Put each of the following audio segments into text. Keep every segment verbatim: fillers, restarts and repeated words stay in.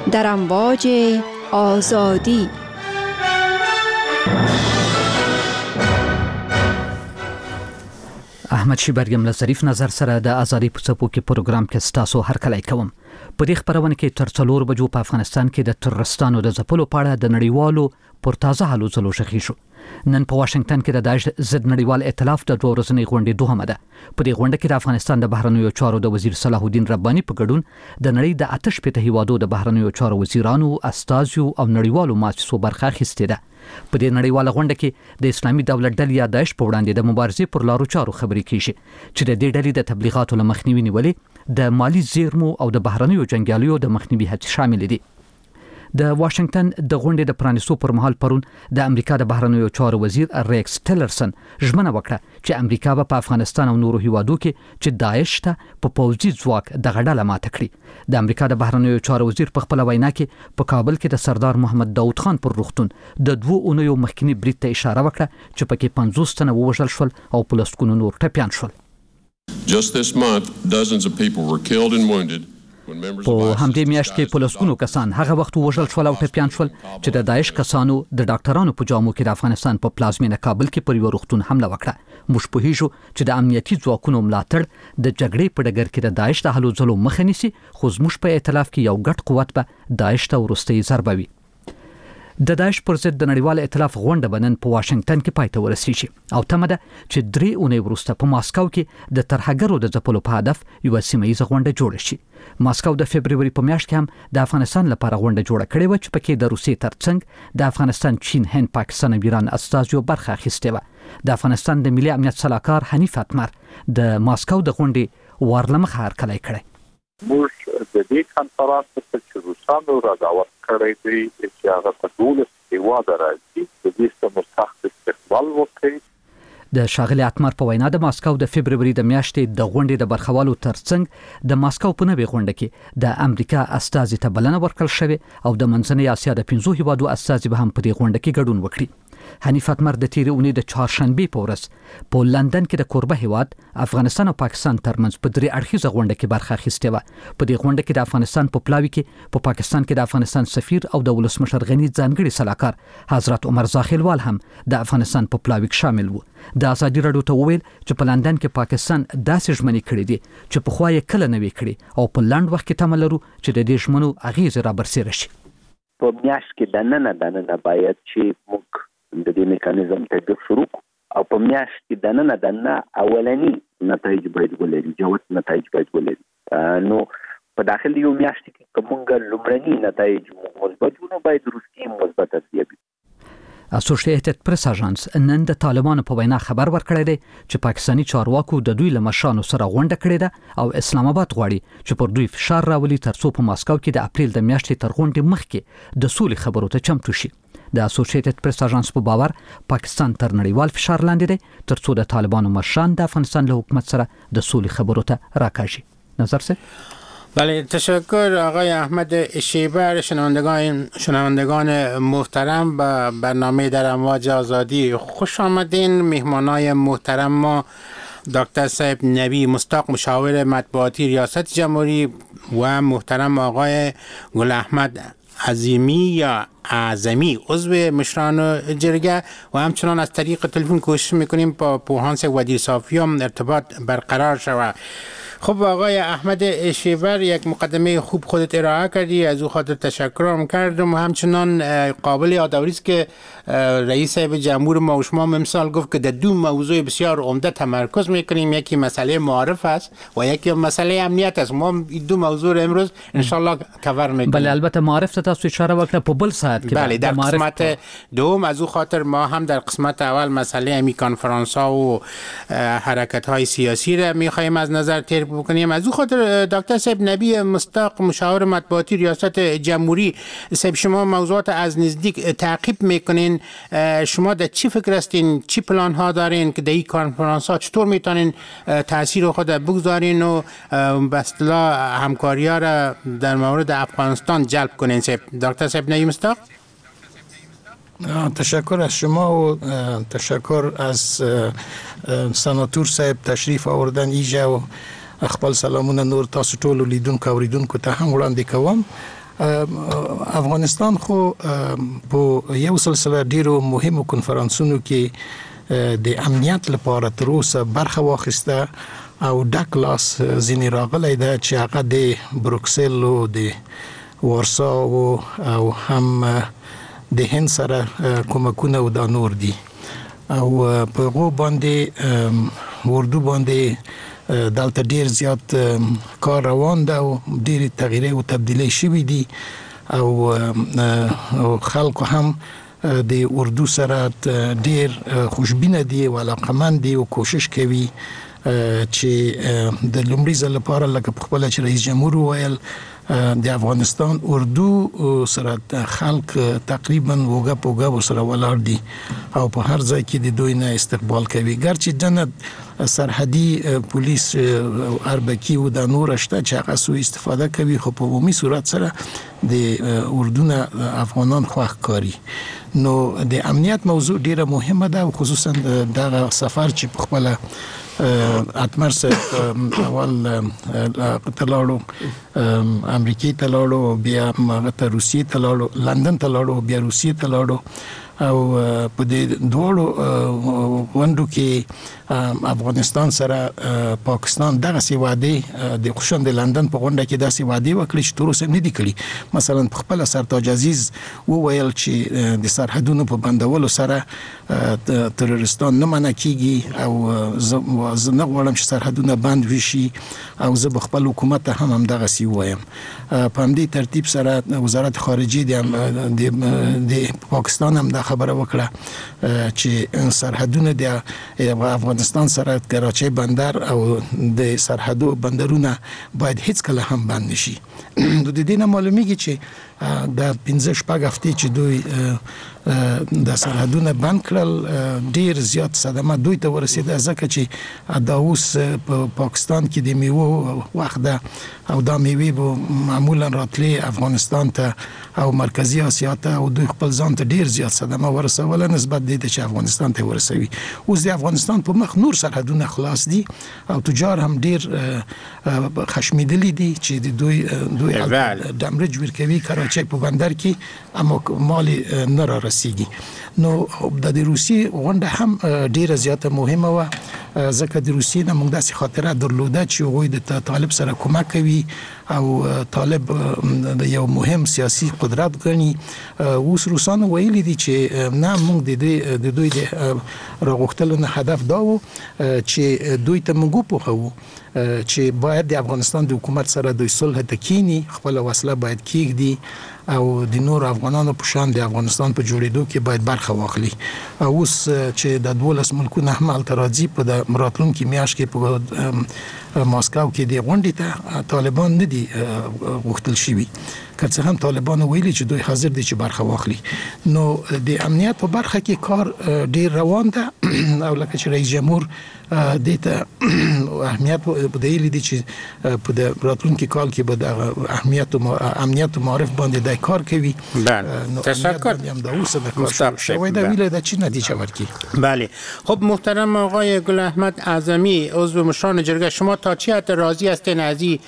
در امواج آزادی. احمد شیبریم له ظریف نظر سره د ازادي په څپو کې پروګرام کې ستاسو هرکلی کوم. په دې خبرونه کې تر څلور بجو په افغانستان کې د ترورستانو د ځپلو په اړه د نړیوالو پرتازه هلو ځلو شخي شو. نن په واشنگټن کې د داعش ضد نړیوال ائتلاف د دوه ورځنۍ غونډې دوهمه ده. په دې غونډه کې د افغانستان د بهرنیو چارو د وزیر صلاح الدین رباني په ګډون د نړۍ د آتش پته هیوادو د بهرنیو چارو وزیرانو، استازیو او نړیوالو مؤسسو برخه اخیستې ده. په دې نړیواله غونډه کې د اسلامي دولت ډلې یا داعش په وړاندې د مبارزې پر لارو چارو خبرې کیږي چې د دې ډلې د تبلیغاتو له مخنیوي نیولې د مالی زیرمو او د بهرنیو جنګیالیو د مخنیوي هڅې شامل دي. د واشنگټن د غونډې د پرانیستو پر مهال پرون د امریکا د بهرنیو چارو وزیر ریکس ټیلرسن ژمنه وکړه چې امریکا به په افغانستان او نورو هیوادو کې چې داعش ته په پوځي ځواک د غډاله ماته کړي. د امریکا د بهرنیو چارو وزیر په خپل وینا کې په کابل کې د سردار محمد داود خان پر روغتون د دوه اونیو مخکنی برید ته اشاره وکړه چې پکې پنځوس تنه ووژل شول او په لسګونو نور ټپیان شول. Just this month, dozens of people were killed and wounded. په همدې میاشت کې په لسګونو کسان هغه وخت وژل شول او ټپیان شول چې د داعش کسانو د ډاکټرانو په جامو کې د افغانستان په پلازمینه کابل کې پر یو روغتون حمله وکړه. موږ پوهیږو چې د امنیتي ځواکونو ملاتړ د جګړې په ډګر کې د داعش د هلو ځلو مخه نیسي، خو زموږ په ائتلاف کې یو ګډ قوت به داعش ته وروستۍ ضربه وي. د داعش پر ضد د نړیوال ائتلاف غونډه بنن په واشنگټن کې پای ته ورسیږي او تمه ده چې درې اونۍ وروسته په ماسکو کې د ترهګرو د ځپلو په هدف یو سیمه ییزه غونډه جوړه شي. ماسکو د فبرवरी په میاشت کې هم د افغانستان لپاره غونډه جوړه کړې و چې پکې د روسیې ترڅنګ د افغانستان، چین، هند، پاکستان او ایران استازیو برخه اخیستې و. د افغانستان د ملي امنیت صلاحکار حنیف اتمر د ماسکو د غونډې ورلمخه هرکلی کړی. موږ د دې کانفرانس په چې روسانو راځوت کړی دی چې هغه په دولس هیواد راځي د دې سم سخت استقبال وکړي. د ښاغلي اتمر په وینا د ماسکو د فبرवरी د میاشتې د غونډې د برخوالو ترڅنګ د ماسکو په نوې غونډه کې د امریکا استازي ته بلنه ورکړل شوې او د منځنۍ اسیا د پنځو هیوادو استازي به هم په دې غونډه کې ګډون وکړي. حنیف اتمر د تیرې اونۍ د چهارشنبې په ورځ په لندن کې د کوربه هیواد افغانستان او پاکستان ترمنځ په درې اړخیزه غونډه کې برخه اخیستې و. په دې غونډه کې د افغانستان په پلاوي کې په پا پاکستان کې د افغانستان سفیر او د ولسمشر غنی ځانګړي صلاحکار حضرت عمر زاخیلوال هم د افغانستان په پلاوي کې شامل وو. د ازادي راډیو ته وویل چې په لندن کې پاکستان داسې ژمنې کړې دي چې پخوا یې کله نه وي کړې او په لنډ وخت کې تمه لرو چې د دې ژمنو اغېزې رابرسېره شي. په میاشت کې دننه دننه باید چې موږ د دې میکانیزم تطبیق شروع او په میاشت کې دننه دننه اولنی نتایج باید ولري، جوت نتایج باید ولري. نو په داخل یو میاشت کې کومه لومړني نتایج مثبت ونه باید وروستي مثبت وي. اسوسییټډ پریس اژانس نن د طالبانو په وینا خبر ورکړی دی چې پاکستانی چارواکو د دوی له مشرانو سره غونډه کړې ده او اسلام آباد غواړي چې پر دوی فشار راولي ترڅو په ماسکو کې د اپریل د میاشتې تر غونډې مخکې د سولې خبرو ته چمتو شي. د اسوسییټډ پریس اژانس په باور پاکستان تر نړیوال فشار لاندې دی ترڅو د طالبانو مشران د افغانستان له حکومت سره د سولې خبرو ته راکاږي. نظر سه بله، تشکر آقای احمد شیبر. شنوندگان شنوندگان محترم به برنامه در امواج آزادی خوش آمدین. مهمانای محترم ما دکتر صاحب نبی مصداق مشاور مطبوعاتی ریاست جمهوری و محترم آقای گل احمد عظیمی یا اعظمی عضو مشران جرگه و همچنان از طریق تلفن کوشش میکنیم با پوهان ودیر صافی هم ارتباط برقرار شود. خب آقای احمد شیبر، یک مقدمه خوب خودت ارائه کردی، از او خاطر تشکرم کردم و همچنان قابل یادآوری است که رئیس صاحب جمهور ما و شما امسال گفت که در دو موضوع بسیار عمده تمرکز میکنیم، یکی مسئله معارف است و یکی مسئله امنیت است. ما این دو موضوع رو امروز ان شاء الله کاور میکنیم. بله، البته معارف ته تاسو اشاره وکړه په بل ساعت کې. بله، در قسمت دوم از او خاطر ما هم در قسمت اول مسئله امی کنفرانس ها و حرکت های سیاسی را میخوایم از نظر تیر بکنیم. از او خاطر دکتر صاحب نبی مصداق مشاور مطبوعاتی ریاست جمهوری، صاحب شما موضوعات از نزدیک تعقیب میکنین، شما در چی فکر هستین، چی پلان ها دارین که در این کنفرانس ها چطور میتونین تاثیر خود بگذارین و به اصطلاح همکاری ها را در مورد افغانستان جلب کنین؟ صاحب دکتر صاحب نبی مصداق. تشکر از شما و تشکر از سناتور صاحب تشریف آوردن اینجا و خپل سلامونه نور تاسو ټول لیدونکو اوریدونکو ته هم وړاندې کوم. افغانستان خو په یو سلسله ډیرو مهمو کنفرانسونو کې د امنیت لپاره تر اوسه برخه واخیسته او ډاکلاس ځینې راغلی ده چې هغه د بروکسل او د وارسا او هم د هند سره کومکونه او دا نور دي او په هغو باندې اردو باندې دلته ډیر زیات کار روان ده او ډیر تغییرات او تبدیلی شوي دي او خلکو هم د اردو سره ډیر خوشبینه دي او علاقمند دي او کوشش کوي چې د لومړي ځل لپاره لکه په خپل چې رئیس جمهور وویل د افغانستان اردو سره خلک تقریبا وګه په وګه سره ولاړ دي او په هر ځای کې د دوی نه استقبال کوي ګرچې جنت سرحدي پولیس او اربکی او د نور شته چې هغه سو استفاده کوي خو په عمومي صورت سره د اردو نه افغانان خوښ کاری نو د امنیت موضوع ډیره مهمه ده خصوصا د سفر چې په خپل اتمر صاحب اول تلاړو امریکای تلاړو بیا مغه روسیې تلاړو لندن تلاړو بیا روسیې تلاړو او په دې دوړو وندو کې افغانستان سره پاکستان دغه سی وعده د خوشن د لندن په غونډه کې داسې وعده وکړي چې تر اوسه نه دي کړي مثلا په خپل سرتاج عزیز وویل چې د سرحدونو په بندولو سره تروریستان نه منع کیږي او زه نه غواړم چې سرحدونه بند وشي او زه به خپل حکومت هم هم دغه سی وایم په همدې ترتیب سره وزارت خارجه د پاکستان هم د خبره وکړه چې سرحدونه د افغانستان سره کراچۍ بندر او د سرحدو بندرونه باید هیڅ کله هم بند نشي د دې نه معلومیږي چې د پنځه شپږ هفتې چې دوی د سرحدونه بند کړل ډیر زیات صدمه دوی ته ورسېده ځکه چې دا اوس په پاکستان کې د میوه وخت ده او دا میوه به معمولا راتلي افغانستان ته او مرکزی آسیا ته او دوی خپل ځان ته ډیر زیات صدمه ورسوله نسبت دې ته چې افغانستان ته ورسوي اوس د افغانستان په مخ نور سرحدونه خلاص دي او تجار هم ډیر خشمېدلي دي چې د دوی دوی دمرج ورکوي کراچۍ په بندر کې اما مال نه را رسیږي نو د روسي غونډه هم ډیره زیاته مهمه و ځکه د روسي نه موږ داسې خاطره درلوده چې هغوی د طالب سره کومک کوي او طالب د یو مهم سیاسي قدرت ګڼي اوس روسانو ویلي دي چې نه موږ د دوی د راغوښتلو نه هدف دا و چې دوی ته موږ وپوهوو چې باید د افغانستان د حکومت سره دوی صلح ته کینی خپل وسله باید کېږدي او د نور افغانانو په شان د افغانستان په جوړېدو کې باید برخه واخلي اوس چې د دولس ملکونو هم التراځي په د راتلونکي میاشت کې په ماسکو کې د غونډې ته طالبان نه دي غوښتل شوي که څه هم طالبان ویلي چې دوی حاضر دي چې برخه واخلي نو د امنیت په برخه کې کار ډیر روان ده او لکه چې رئیس جمهور د ته اهمیت په دې لیدي چې په د راتلونکي کال کې به د اهمیت او امنیت معرف باندې د کار کوي بله تشکر هم دا اوس د کار شوی دا ویل د چی نتیجه ورکی بله خب محترم آقای گل احمد اعظمی عضو مشران جرگه شما تا چه حد راضی هستین از این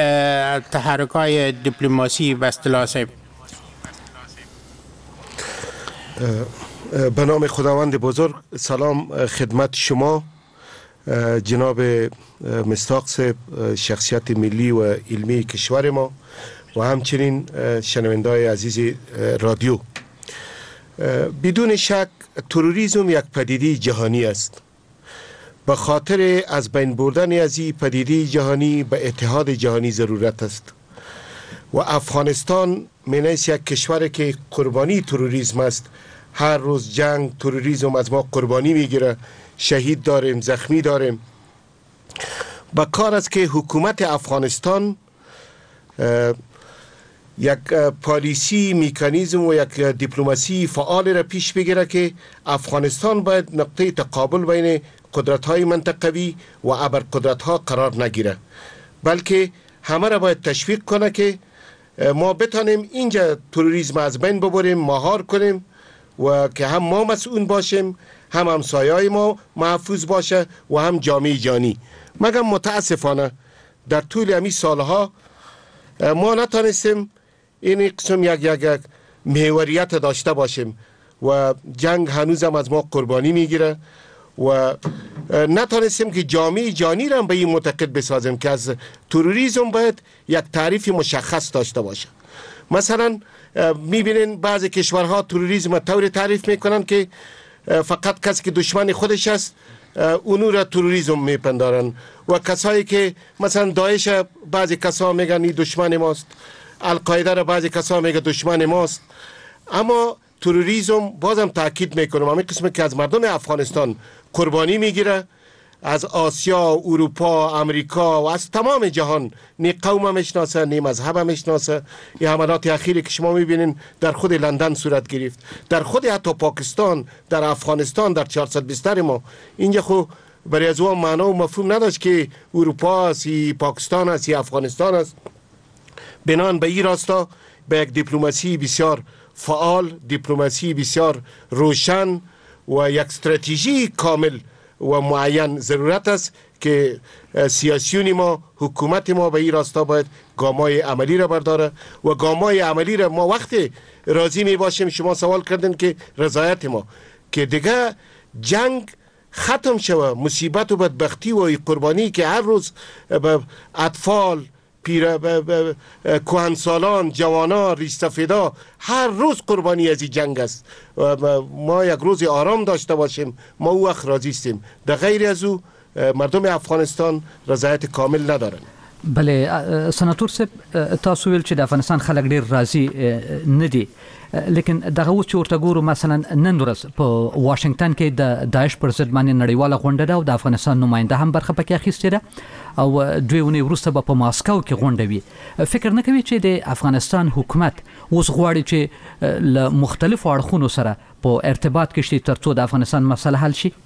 تحرکات دیپلماسی و اصطلاح صاحب به نام خداوند بزرگ سلام خدمت شما جناب مصداق صاحب شخصیت ملی و علمی کشور ما و همچنین شنونده‌های عزیز رادیو بدون شک تروریسم یک پدیده جهانی است به خاطر از بین بردن از این پدیده جهانی به اتحاد جهانی ضرورت است و افغانستان مینیست یک کشور که قربانی تروریسم است هر روز جنگ تروریسم از ما قربانی میگیره شهید داریم زخمی داریم با کار است که حکومت افغانستان یک پالیسی میکانیزم و یک دیپلماسی فعال را پیش بگیره که افغانستان باید نقطه تقابل بین قدرت‌های منطقوی و ابرقدرت‌ها قرار نگیره بلکه همه را باید تشویق کنه که ما بتانیم اینجا تروریسم از بین ببریم مهار کنیم و که هم ما مسئول باشیم هم همسایه‌های ما محفوظ باشه و هم جامعه جهانی مگر متاسفانه در طول همین سالها ما نتانستیم این قسم یک یک محوریت داشته باشیم و جنگ هنوزم از ما قربانی میگیره و نتونستیم که جامعه جانی را به این معتقد بسازیم که از تروریسم باید یک تعریف مشخص داشته باشه. مثلا میبینین بعضی کشورها تروریسم طوری تعریف میکنن که فقط کسی که دشمن خودش است اونو را تروریسم میپندارن و کسایی که مثلا داعش بعضی کسا میگن این دشمن ماست، القاعده را بعضی کسا میگن دشمن ماست. اما تروریسم بازم تاکید میکنم همین قسمی که از مردم افغانستان قربانی میگیره، از آسیا، اروپا، امریکا و از تمام جهان، نی قوم میشناسه، نی مذهب میشناسه. این حملات اخیری که شما میبینین در خود لندن صورت گرفت، در خود حتی پاکستان، در افغانستان، در چهارصد بیستر ما. اینجا خو برای از اون معنا و مفهوم نداشت که اروپا است، پاکستان است، افغانستان است. بنان به این راستا به یک دیپلماسی بسیار فعال، دیپلماسی بسیار روشن و یک استراتژی کامل و معین ضرورت است که سیاسیون ما، حکومت ما به این راستا باید گامای عملی را برداره و گامای عملی را ما وقتی راضی می باشیم. شما سوال کردین که رضایت ما که دیگه جنگ ختم شوه، مصیبت و بدبختی و قربانی که هر روز به اطفال، پیر کهنسالان، جوانان، ریش سفیدا هر روز قربانی از این جنگ است. ما یک روز آرام داشته باشیم، ما او وقت راضی استیم. در غیر از او مردم افغانستان رضایت کامل ندارن. بله سناتور صاحب، تاسو ویل چې د افغانستان خلک ډیر راضي نه دي، لیکن دغه اوس چې ورته ګورو مثلا نن ورځ په واشنگټن کې د داعش پر ضد باندې نړیواله غونډه ده او د افغانستان نماینده هم برخه پکې اخیستې ده او دوی ونې وروسته به په ماسکو کې غونډه وي. فکر نه کوي چې د افغانستان حکومت اوس غواړي چې له مختلفو اړخونو سره په ارتباط کې شي ترڅو د افغانستان مسله حل شي؟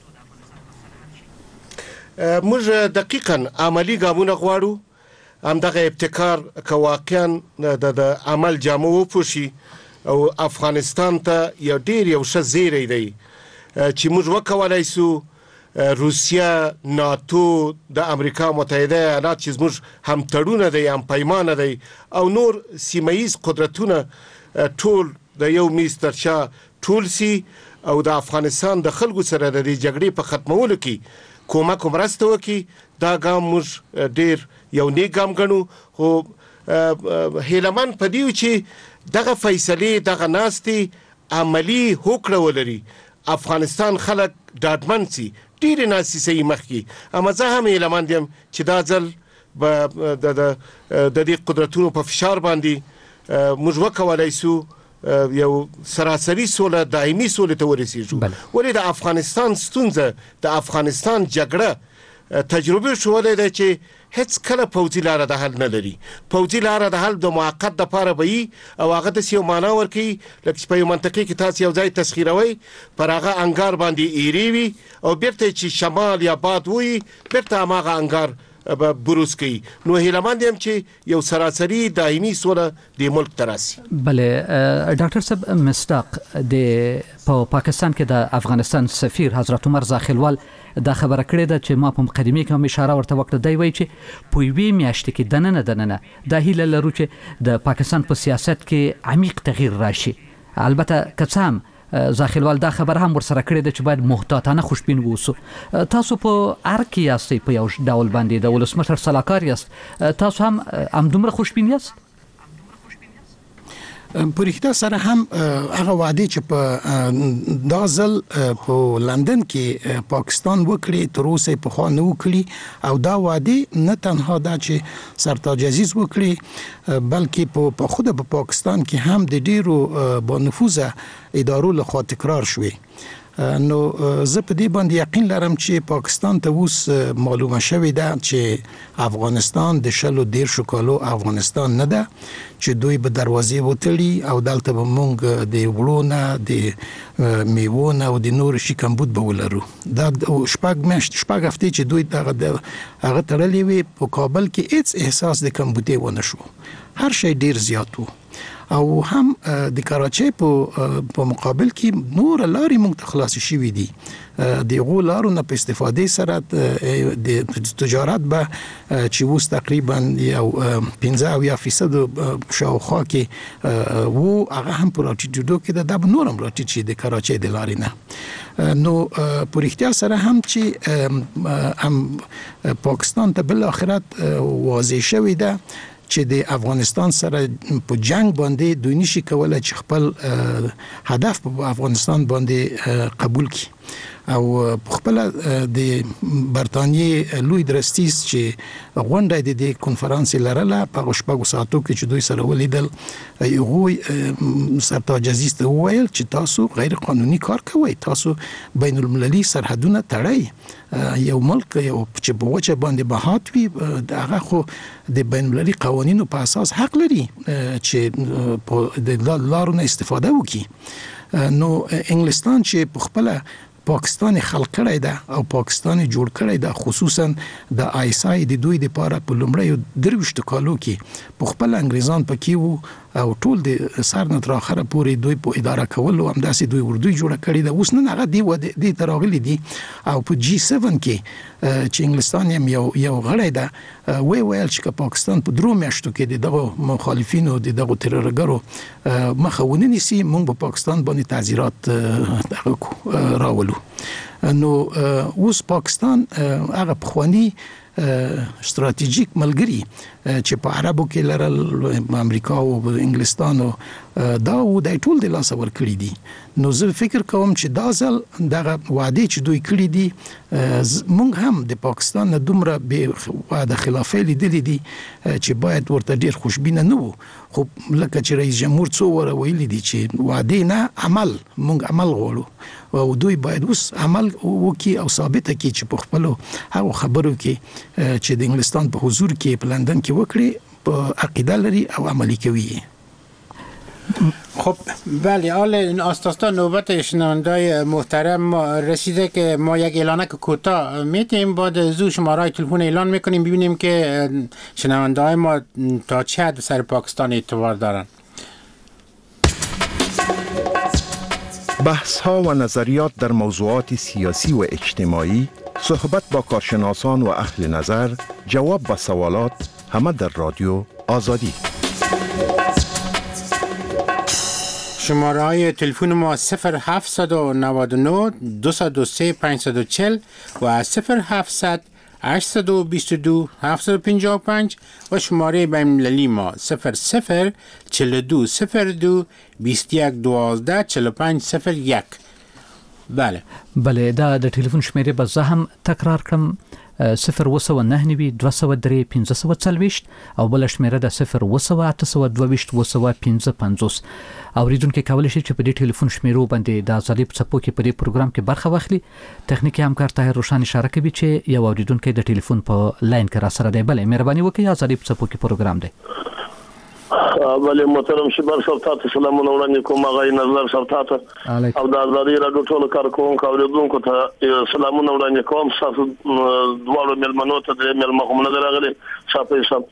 موږ دقیقاً عملی ګامونه غواړو. همدغه ابتکار که واقعا د عمل جامه وپوشي او افغانستان ته یو ډیر یو ښه زیری دی چې موږ وکولای سو روسیه، ناتو، د امریکا متحده ایالات چې زموږ هم تړونه دی، هم پیمانه دی او نور سیمه‌ایز قدرتونه ټول د یو میز تر شا ټول سي او د افغانستان د خلکو سره د دې جګړې په ختمولو کې کومک مرسته وکړي. دا ګام موږ ډیر یو نیک ګام ګڼو. خو هیلمن په دیو چې دغه فیصله دغه ناستي عملی هوکړه ولري، افغانستان خلک ډاډمن سي، ډیر ناسي سي مخکي. اما زه هم هیلمن یم چې دا ځل د د دې قدرتونو په فشار باندې موږ وکولای سو یو سراسری سوله، دایمي سوله ته ورسیږو. ولې د افغانستان ستونزه، د افغانستان جګړه تجربه شوه ده چې هیڅ کله پوځي لاره د حل نه لري. پوځي لاره د حل د موقت د پاره به او هغه د سیو معنا ورکي لکه په یو منطقه کې تاسو یو ځای تسخیروي پر هغه انګار باندې ایری وي او بیرته چې شمال یا باد وي بیرته هغه انګار بروز کوي. نو هیلمند یم چې یو سراسری دایمي سوله د ملک تراسي. بله ډاکټر صاحب، مصداق د په پاکستان کې د افغانستان سفیر حضرت عمر زاخیلوال دا خبره کړې ده چې ما په مقدمه کې هم اشاره ورته وکړه. دی وایي چې په یوې میاشتې کې دننه دننه دا هیله لرو چې د پاکستان په سیاست کې عمیق تغییر راشي. البته که څه هم زاخیلوال دا خبر هم ورسره کړې ده چې باید محتاطانه خوشبین ووسو. تاسو په هر کې یاستئ، په یو ډول باندې د ولسمشر سلاکار یاست، تاسو هم همدومره خوشبین یاست؟ په رښتیا سره هم هغه وعده چې په دا ځل په لندن کې پاکستان وکړي تر اوسه په خوا نه وکړي او دا وعده نه تنها دا چې سرتاج عزیز وکړي بلکې په خود په پاکستان کې هم د ډیرو با نفوذه ادارو له خوا تکرار شوي. نو زه په دې باندې یقین لرم چې پاکستان ته اوس معلومه شوې ده چې افغانستان د شلو دیر شو کالو افغانستان نه ده، چې دوی به دروازې وتړي او دلته به مونږ د وړونه د میوونه او د نور شي کمبود به ولرو. دا شپږ میاشتې شپږ هفتې چې دوی دغه هغه تړلې وي په کابل کې هیڅ احساس د کمبودي ونه شو. هر شی ډیر زیات وو. او هم د کراچۍ په په مقابل کې نور لارې موږ ته خلاص شي دي د غولارو نه په استفاده سره د تجارت به چې وس تقریبا یو پنځه او یا فیصد شاوخوا کې وو هغه هم پر اټیټودو کې د نورم راټیټ شي د کراچۍ د لارې نه نو پر اختیار سره هم چې هم پاکستان ته بل اخرت واضح شوی ده چې د افغانستان سره په جنگ باندې دوی نشي کولای چې خپل هدف په افغانستان باندې قبول کړي او خپل د برتانیې لوی درستیز چې غونډه د کنفرانس لرله په شپږو ساعتو کې چې دوی سره ولیدل یو سرتاج عزیز ته وویل چې تاسو غیر قانوني کار کوئ تاسو بین المللي سرحدونه تړئ یو ملک یو چې په وجه باندې بهات وي هغه خو د بین المللي قوانینو په اساس حق لري چې د لارو نه استفاده وکړي نو انګلستان چې په خپل پاکستان خلق کړی ده او پاکستان جوړ کړی ده خصوصا د آی اس آی د دوی د لپاره په لومړی درويشت کالو کې په خپل انګریزان پکې وو او ټول د سر نه تر اخره پورې دوی په اداره کول او همداسې دوی اردو جوړ کړی ده اوس نه هغه دی و د تراغلي دي او په جی سیون کې چې انګلستان یو یو غړی ده وی ویل چې پاکستان په درو میاشتو کې دغه مخالفینو دغه ترورګرو مخاوننی سي موږ په پاکستان باندې تعزیرات راولو نو اوس پاکستان هغه پخوانی استراتیژیک ملګری چې په عربو کې لرل امریکا او انګلستان دا و د ټول د لاس ور کړی دي نو زه فکر کوم چې دا ځل دغه وعده چې دوی کړی دي مونږ هم د پاکستان نه دومره به وعده خلافه لیدلې دي چې باید ورته ډیر خوشبینه نه وو خو لکه چې رئیس جمهور څو ور ویلي دي چې وعده نه عمل مونږ عمل غواړو او دوی باید اوس عمل وکي او ثابت کړي چې په خپل هغه خبرو کې چې د انګلستان په حضور کې په لندن کې وکړي په عقیده لري او عملی کوي خب بله حال آستاستا نوبت شنوندای محترم ما رسیده که ما یک اعلانک کوتاه میتیم بعد زو شمارهای تلفن اعلان میکنیم ببینیم که شنوندای ما تا چه حد سر پاکستان اعتبار دارن بحث ها و نظریات در موضوعات سیاسی و اجتماعی صحبت با کارشناسان و اهل نظر جواب به سوالات همه در رادیو آزادی شماره های تلفن ما صفر هفتصد و نود و نه دویست و سه پانصد و چهل و صفر هفتصد هشتصد و بیست و دو هفتصد و پنجاه و پنج و شماره بین‌المللی ما صفر صفر چهل و دو صفر دو بیست و یک دوازده چهل و پنج صفر یک. بله بله دا د ټلیفون شمیرې به زه هم تکرار کړم صفر وسو نه نوي دوه سوه درې پنځه سوه څلوېښت او بل شمیره د صفر وسو اته سوه دوه ویشت وسو پنځه پنځوس اوریدونکو کولای شي چې په دې ټلیفون شمیرو باندې د ازادي په څپو کې په دې پروګرام کې برخه واخلي تخنیکی همکار طاهر روشان اشاره کوي چې یو اوریدونکو د ټلیفون په لاین کې را سره دی بله مهرباني وکړئ ازادي په څپو کې پروګرام دی بله محترم شبر صاحب تاسو سلامونه وړاندې کوم هغه نظر صاحب تاسو او د ازادي راډیو ټول کارکونکو اوریدونکو ته سلامونه وړاندې کوم تاسو دواړو ملمنو ته د ملمخونه درغلي صاحب صاحب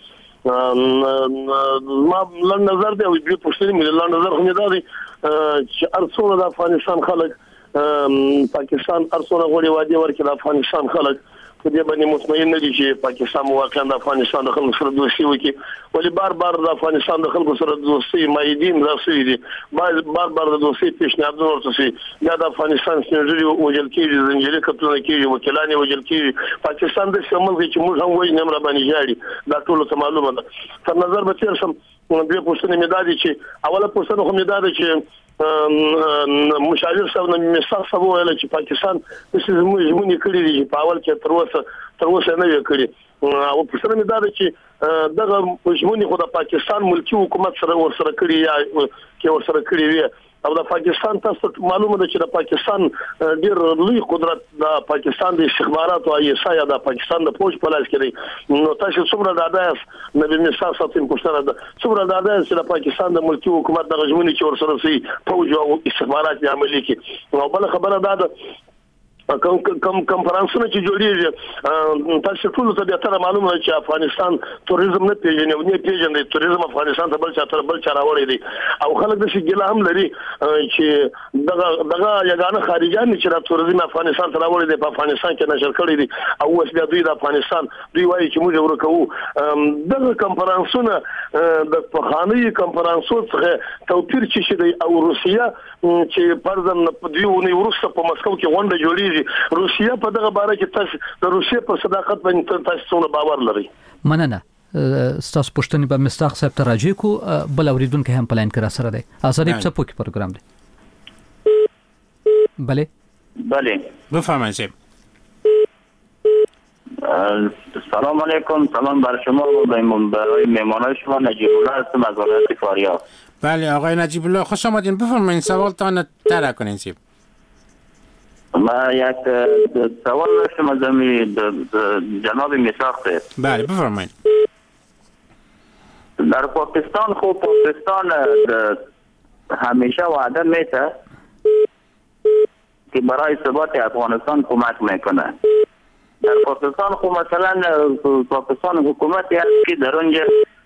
ما لن نظر دی او بیا پوښتنه مې لن نظر خو نه دی چې ارڅونه د افغانستان خلک پاکستان ارڅونه غوړي وادي ورکړي د افغانستان خلک په دې باندې مطمئن نه دي چې پاکستان واقعا د افغانستان د خلکو سره دوستي وکړي ولی بار بار د افغانستان د خلکو سره دوستي مایدین راځي دي بار بار د دوستي پیشنهادونه ورته شي یا د افغانستان سنجري وجل کېږي زنجیري کتلونه کېږي وکیلان وجل کېږي پاکستان د شمال کې چې موږ هم وایي نمر باندې جاړي دا ټول ته معلومه ده تر نظر به تیر سم بیا پوښتنه مې دا دي چې اوله پوښتنه خو مې دا ده چې مشاور صاحب نو مثال صاحب ویل چې پاکستان د زمونږ کړي دي په اول کې تر اوسه تر اوسه نه یې کړي او پوښتنه مې دا ده چې دغه زمونږ خو د پاکستان ملکی حکومت سره ورسره کړي یا کې ورسره کړي وي او د پاکستان تاسو معلومه ده چې د پاکستان ډیر لوی قدرت د پاکستان د استخباراتو او ایسا د پاکستان د فوج په لاس کې دی نو تاسو څومره د اداس نبی مثال ساتم پوښتنه ده څومره د اداس چې د پاکستان د ملکی حکومت د غژمنې چې ورسره سي فوج او استخبارات عملي کوي او بل خبره ده کوم کنفرانسونه چې جوړیږي تاسو ټول ته به تر معلومه چې افغانستان توریزم نه پیژني او نه پیژني توریزم افغانستان ته بل څه تر بل څه راوړي دي او خلک د شي ګلا هم لري چې دغه دغه یګانه خارجيان چې را توریزم افغانستان ته راوړي دي په افغانستان کې نشر کړی دي او اوس بیا دوی د افغانستان دوی وایي چې موږ ورکو دغه کنفرانسونه د پخوانی کنفرانسو څخه توپیر چې شي او روسیا چې پرځن په دیونی ورسته په مسکو کې غونډه جوړیږي روسیا په دغه باره کې تاسو د روسیا په صداقت باندې تاسو څونه باور لرئ؟ مننه. ستاسو پوښتنې به مستاق صاحب ته راځي کو بل اوریدونکو هم پلاین کرا سره دی ازادي په پوکي پروګرام دی. بله بله بفرمایید. سلام علیکم. سلام بر شما و برای مهمانان شما. نجیب الله هستم از ولایت فاریاب. بله آقای نجیب الله خوش آمدین. بفرمایید سوالتان طرح کنین. سیب ما یک سوال داشتم از جناب میثاق صاحب. بله بفرمایید. در پاکستان خوب پاکستان همیشه وعده میده که برای ثبات افغانستان کمک میکنه. در پاکستان خو مثلا پاکستان حکومتی هست که در اونجا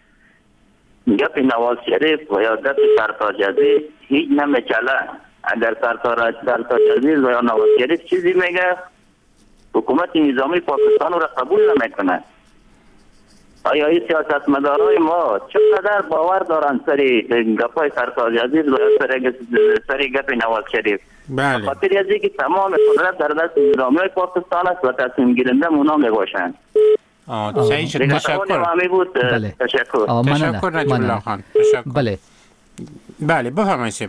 گپ نواز شریف و یا گپ سرتاج عزیز هیچ نمیچله. اگر سرتاج عزیز و یا نواز شریف چیزی میگه حکومت نظامی پاکستان را قبول نمیکنه. آیا این سیاستمدارای ما چقدر باور دارن سری گپای سرتاج عزیز و سری گپ نواز شریف؟ بله. خاطر از اینکه تمام قدرت در دست نظامی پاکستان است و تصمیم گیرنده اونا میباشند. آه صحیح شد. تشکر. بله. تشکر. تشکر نجیب الله خان. تشکر. بله. بله بفرمایید.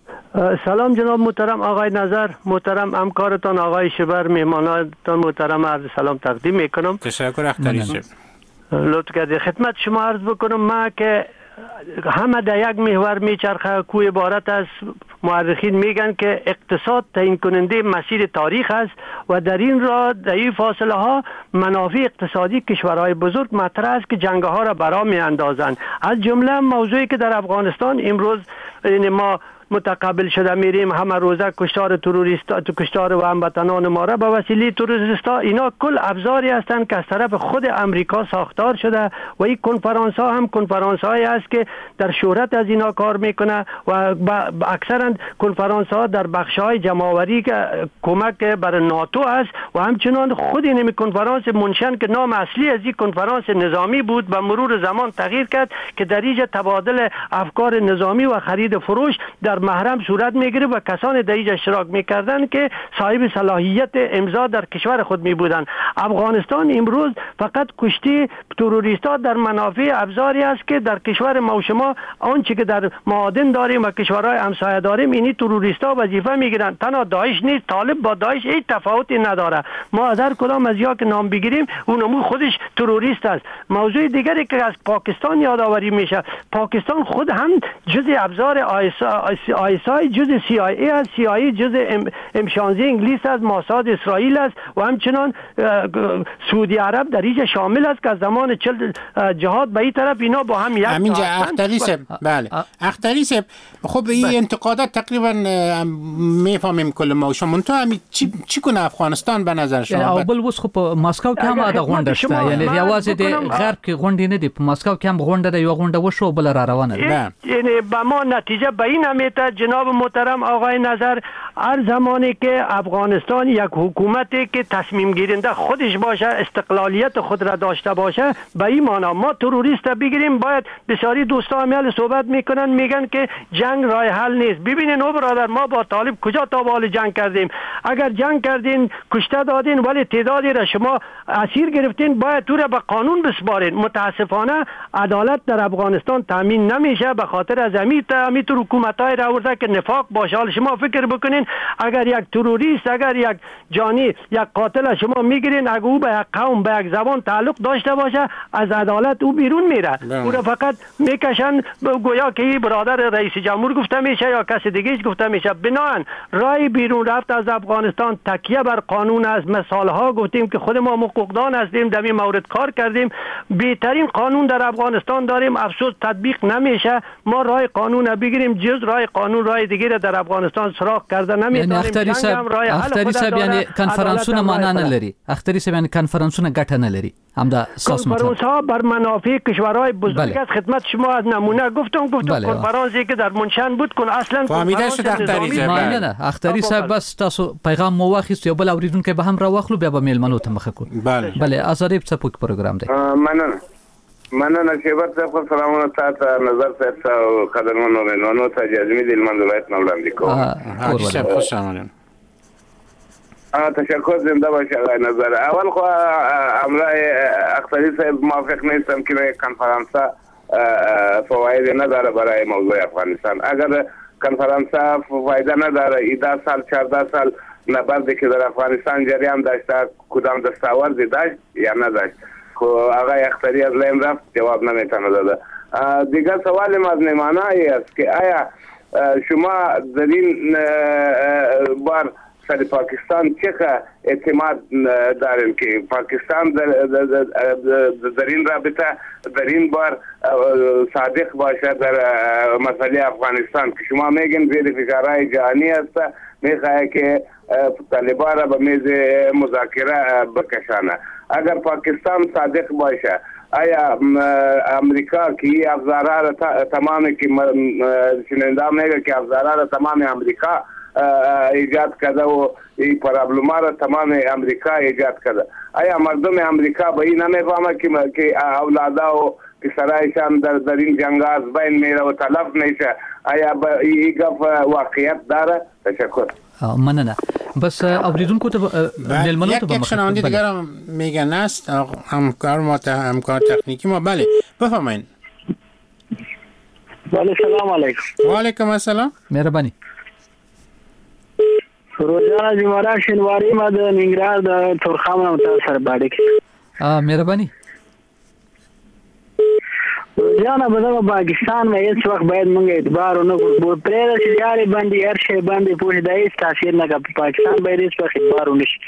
سلام جناب محترم آقای نظر، محترم همکارتان آقای شبر، مهمانانتان محترم عرض سلام تقدیم میکنم. تشکر اختری شب. لطف کردید. خدمت شما عرض بکنم ما که همه در یک محور میچرخه کوی عبارت است. مورخین میگن که اقتصاد تعیین کننده مسیر تاریخ است و در این راه در این فاصله ها منافع اقتصادی کشورهای بزرگ مطرح است که جنگ ها را برا می اندازند. از جمله موضوعی که در افغانستان امروز ما متقابل شده میریم همه روزه کشتار تروریستا کشتار و هموطنان ما را به وسیله تروریستا، اینا کل ابزاری هستند که از طرف خود امریکا ساختار شده و این کنفرانس ها هم کنفرانس هایی است که در شهرت از اینا کار میکنه و اکثرا کنفرانس ها در بخش های جمعآوری کمک برای ناتو است و همچنان خود این کنفرانس منشن که نام اصلی از این کنفرانس نظامی بود به مرور زمان تغییر کرد که در اینجا تبادل افکار نظامی و خرید فروش در محرم صورت میگیره و کسان در اینجا اشتراک میکردن که صاحب صلاحیت امضا در کشور خود می بودن. افغانستان امروز فقط کشتی تروریستا در منافع ابزاری است که در کشور ما و شما آنچه که در معادن داریم و کشورهای همسایه داریم اینی تروریستا وظیفه میگیرن. تنها داعش نیست، طالب با داعش هیچ تفاوتی نداره. ما از هر کدام از یا که نام بگیریم اونمو خودش تروریست است. موضوع دیگری که از پاکستان یادآوری میشه، پاکستان خود هم جزء ابزار آیسای جزء سی آی ای است، سی آی ای جزء ام شانزده انگلیس است، ماساد اسرائیل است و همچنان سعودی عرب در اینجا شامل است که از زمان چل جهاد به این طرف اینا با هم یک همینجا اختری سب. بله اختری سب. خب این انتقادات تقریبا میفهمیم کل ما و شما تو همین چی چی کنه افغانستان به نظر شما؟ او بل وس خو په ماسکو کې هم دا غونډه شته، یعنی یوازې د غرب کې غونډې نه دي، په ماسکو کې هم غونډه ده، یو غونډه وشو بل را روانه ده. یعنی به ما نتیجه به این میاد جناب محترم آقای نظر، هر زمانی که افغانستان یک حکومتی که تصمیم گیرنده خودش باشه، استقلالیت خود را داشته باشه، به این معنا ما تروریست بگیریم باید بسیاری دوستا همیل صحبت میکنن میگن که جنگ راه حل نیست. ببینین او برادر، ما با طالب کجا تا به حال جنگ کردیم؟ اگر جنگ کردین کشته دادین ولی تعدادی را شما اسیر گرفتین، باید تو را به قانون بسپارین. متاسفانه عدالت در افغانستان تامین نمیشه به خاطر از امید امید حکومتای را ورده که نفاق باشه. حال شما فکر بکنین اگر یک تروریست، اگر یک جانی، یک قاتل شما میگیرین، اگر او به یک قوم به یک زبان تعلق داشته باشه از عدالت او بیرون میره. او را فقط میکشن گویا که این برادر رئیس جمهور گفته میشه یا کسی دیگه گفته میشه. بنابراین راه بیرون رفت از افغانستان تکیه بر قانون است. مثالها گفتیم که خود ما حقوقدان هستیم، در این مورد کار کردیم. بهترین قانون در افغانستان داریم، افسوس تطبیق نمیشه. ما راه قانون بگیریم، جز راه قانون راه دیگه در افغانستان سراغ کرده داده نمیتونیم اختری صاحب اختری صاحب یعنی کنفرانسونه معنا نه لري اختری صاحب یعنی کنفرانسونه ګټه نه لري همدا اساس مطلب کنفرانس ها بر منافع کشورهای بزرگ است. خدمت شما از نمونه گفتم گفتم کنفرانسی که در منشن بود کن اصلا فهمیده شد اختری صاحب نه نه اختری صاحب بس تاسو پیغام مو واخیست یو بل اوریدونکو به هم را واخلو بیا به میلمنو ته مخه کو بله بله آزادی پڅپوک پروګرام دی مننه مننه شیبر صاحب سلامونه تاسو نظر صاحب قدرمنو مېلمنو ته اجازه دې لمن ولایت نو وړاندې کوم حاجی صاحب خوش آمدید. اه تشکر زنده باشه آقای نظر. اول خو امرای اختری صاحب موافق نیستم که کنفرانس فواید نداره برای موضوع افغانستان. اگر کنفرانس فایده نداره ده سال چهارده سال نبردی که در افغانستان جریان داشته کدام دستاوردی داشت یا نداشت که آقای اختری از لین رفت جواب نمیتونه داده. دیگر سوال ما از نمانه است که آیا شما در این بار سر پاکستان چقدر اعتماد دارین که پاکستان در, در, در این رابطه در این بار صادق باشه در مسئله افغانستان که شما میگین زیر فشارهای جهانی است میخواه که طالبان را به میز مذاکره بکشانه. اگر پاکستان صادق باشه آیا امریکا که افزارها را تمام که شننده میگه که افزارها را تمام امریکا ایجاد کرده و این پرابلما را تمام امریکا ایجاد کرده، آیا مردم امریکا به این نمیفهمه که که اولادا و پسرایشان در در این جنگ از بین میره و تلف میشه؟ آیا این گپ واقعیت داره؟ تشکر. مننه. بس اوریدونکو ته ملمنو ته یک شنونده دیگر هم میگن است همکار ما همکار تکنیکی ما. بله بفرمایید. بله سلام علیکم. و علیکم السلام. مهربانی. روزانه جمعرات شنواری ما د ننګرهار د تورخم نه متاثر باندې کې ا مهرباني روزانه په پاکستان مې هیڅ وخت باید موږ اعتبار ونه کړو پرې د سیاري باندې هر شی باندې پوه دی تاثیر نه کوي پاکستان باید هیڅ وخت اعتبار ونه شي.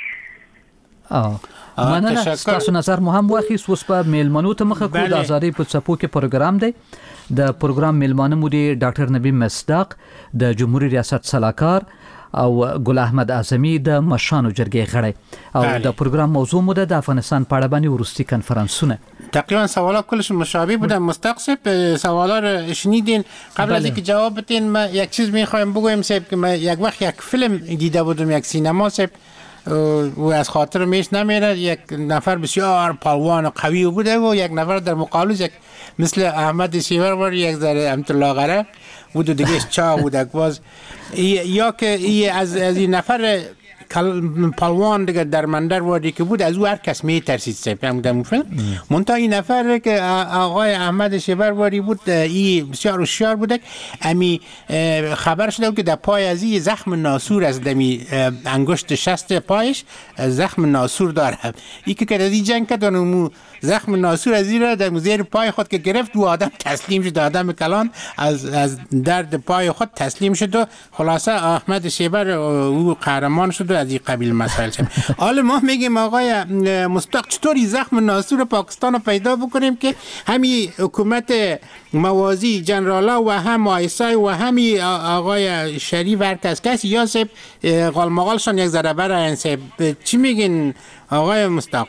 ا مننه تاسو نظر مهم واخی سوس په میلمنو ته مخه کو د آزادۍ په څپو کې پروګرام دی. د پروګرام میلمانه مو دی ډاکټر نبی مصداق د جمهوریت ریاست سلاکار او ګل احمد اعظمي د مشانو جرګې غړی او د پروګرام موضوع مو د افغانستان په اړه باندې ورستي کنفرانسونه تقریبا سوالات کلش مشابه بودن. مستقصب سوالا رو شنیدین قبل از اینکه جواب بدین ما یک چیز میخوایم بگویم سب که من یک وقت یک فیلم دیده بودم یک سینما سب و از خاطر میش نمیره یک نفر بسیار پالوان و قوی بوده و یک نفر در مقابلش یک مثل احمد شیور بود یک ذره امتلا غره بود و دیگه چا بود باز یا که از از این نفر پالوان دیگه در مندر وادی که بود از او هر کس می ترسید سپم دم فیلم منتها این نفر که آقای احمد شیور وادی بود این بسیار هوشیار بود. امی خبر شده که در پای از این زخم ناسور از دمی انگشت شست پایش زخم ناسور داره. این که که از جنگ کرد و زخم ناسور از این را در زیر پای خود که گرفت و آدم تسلیم شد. آدم کلان از از درد پای خود تسلیم شد و خلاصه احمد شیور او قهرمان شد و از این قبیل مسائل شد. حالا ما میگیم آقای مصداق چطوری زخم ناسور پاکستان رو پیدا بکنیم که همین حکومت موازی جنرالا و هم آیسای و همین آقای شریف هر کس کسی یا سب غالمغالشان یک ذره برای سب چی میگین آقای مصداق؟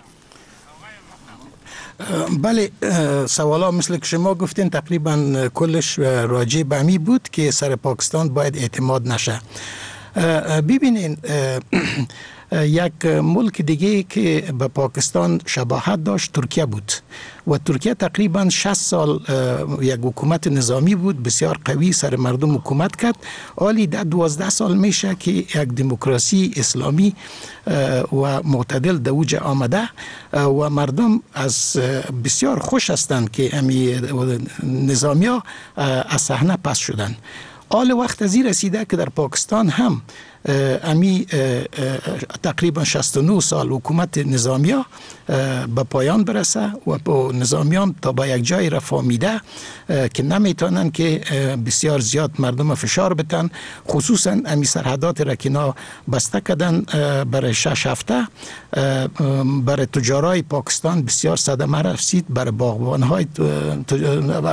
بله سوالا مثل که شما گفتین تقریبا کلش راجع به می بود که سر پاکستان باید اعتماد نشه. ببینین یک ملک دیگه که به پاکستان شباهت داشت ترکیه بود و ترکیه تقریبا شصت سال یک حکومت نظامی بود بسیار قوی سر مردم حکومت کرد. حالی ده دوازده سال میشه که یک دموکراسی اسلامی و معتدل در اوج آمده و مردم از بسیار خوش هستند که امی نظامی ها از صحنه پس شدن. حال وقت از این رسیده که در پاکستان هم امی تقریبا شصت و نه سال حکومت نظامیان به پایان برسه و با نظامیان تا به یک جای را فهمیده که نمیتونن که بسیار زیاد مردم فشار بتن، خصوصا امی سرحدات را که نا بسته کردن برای شش هفته برای تجارای پاکستان بسیار صدمه رسید، برای باغبانهای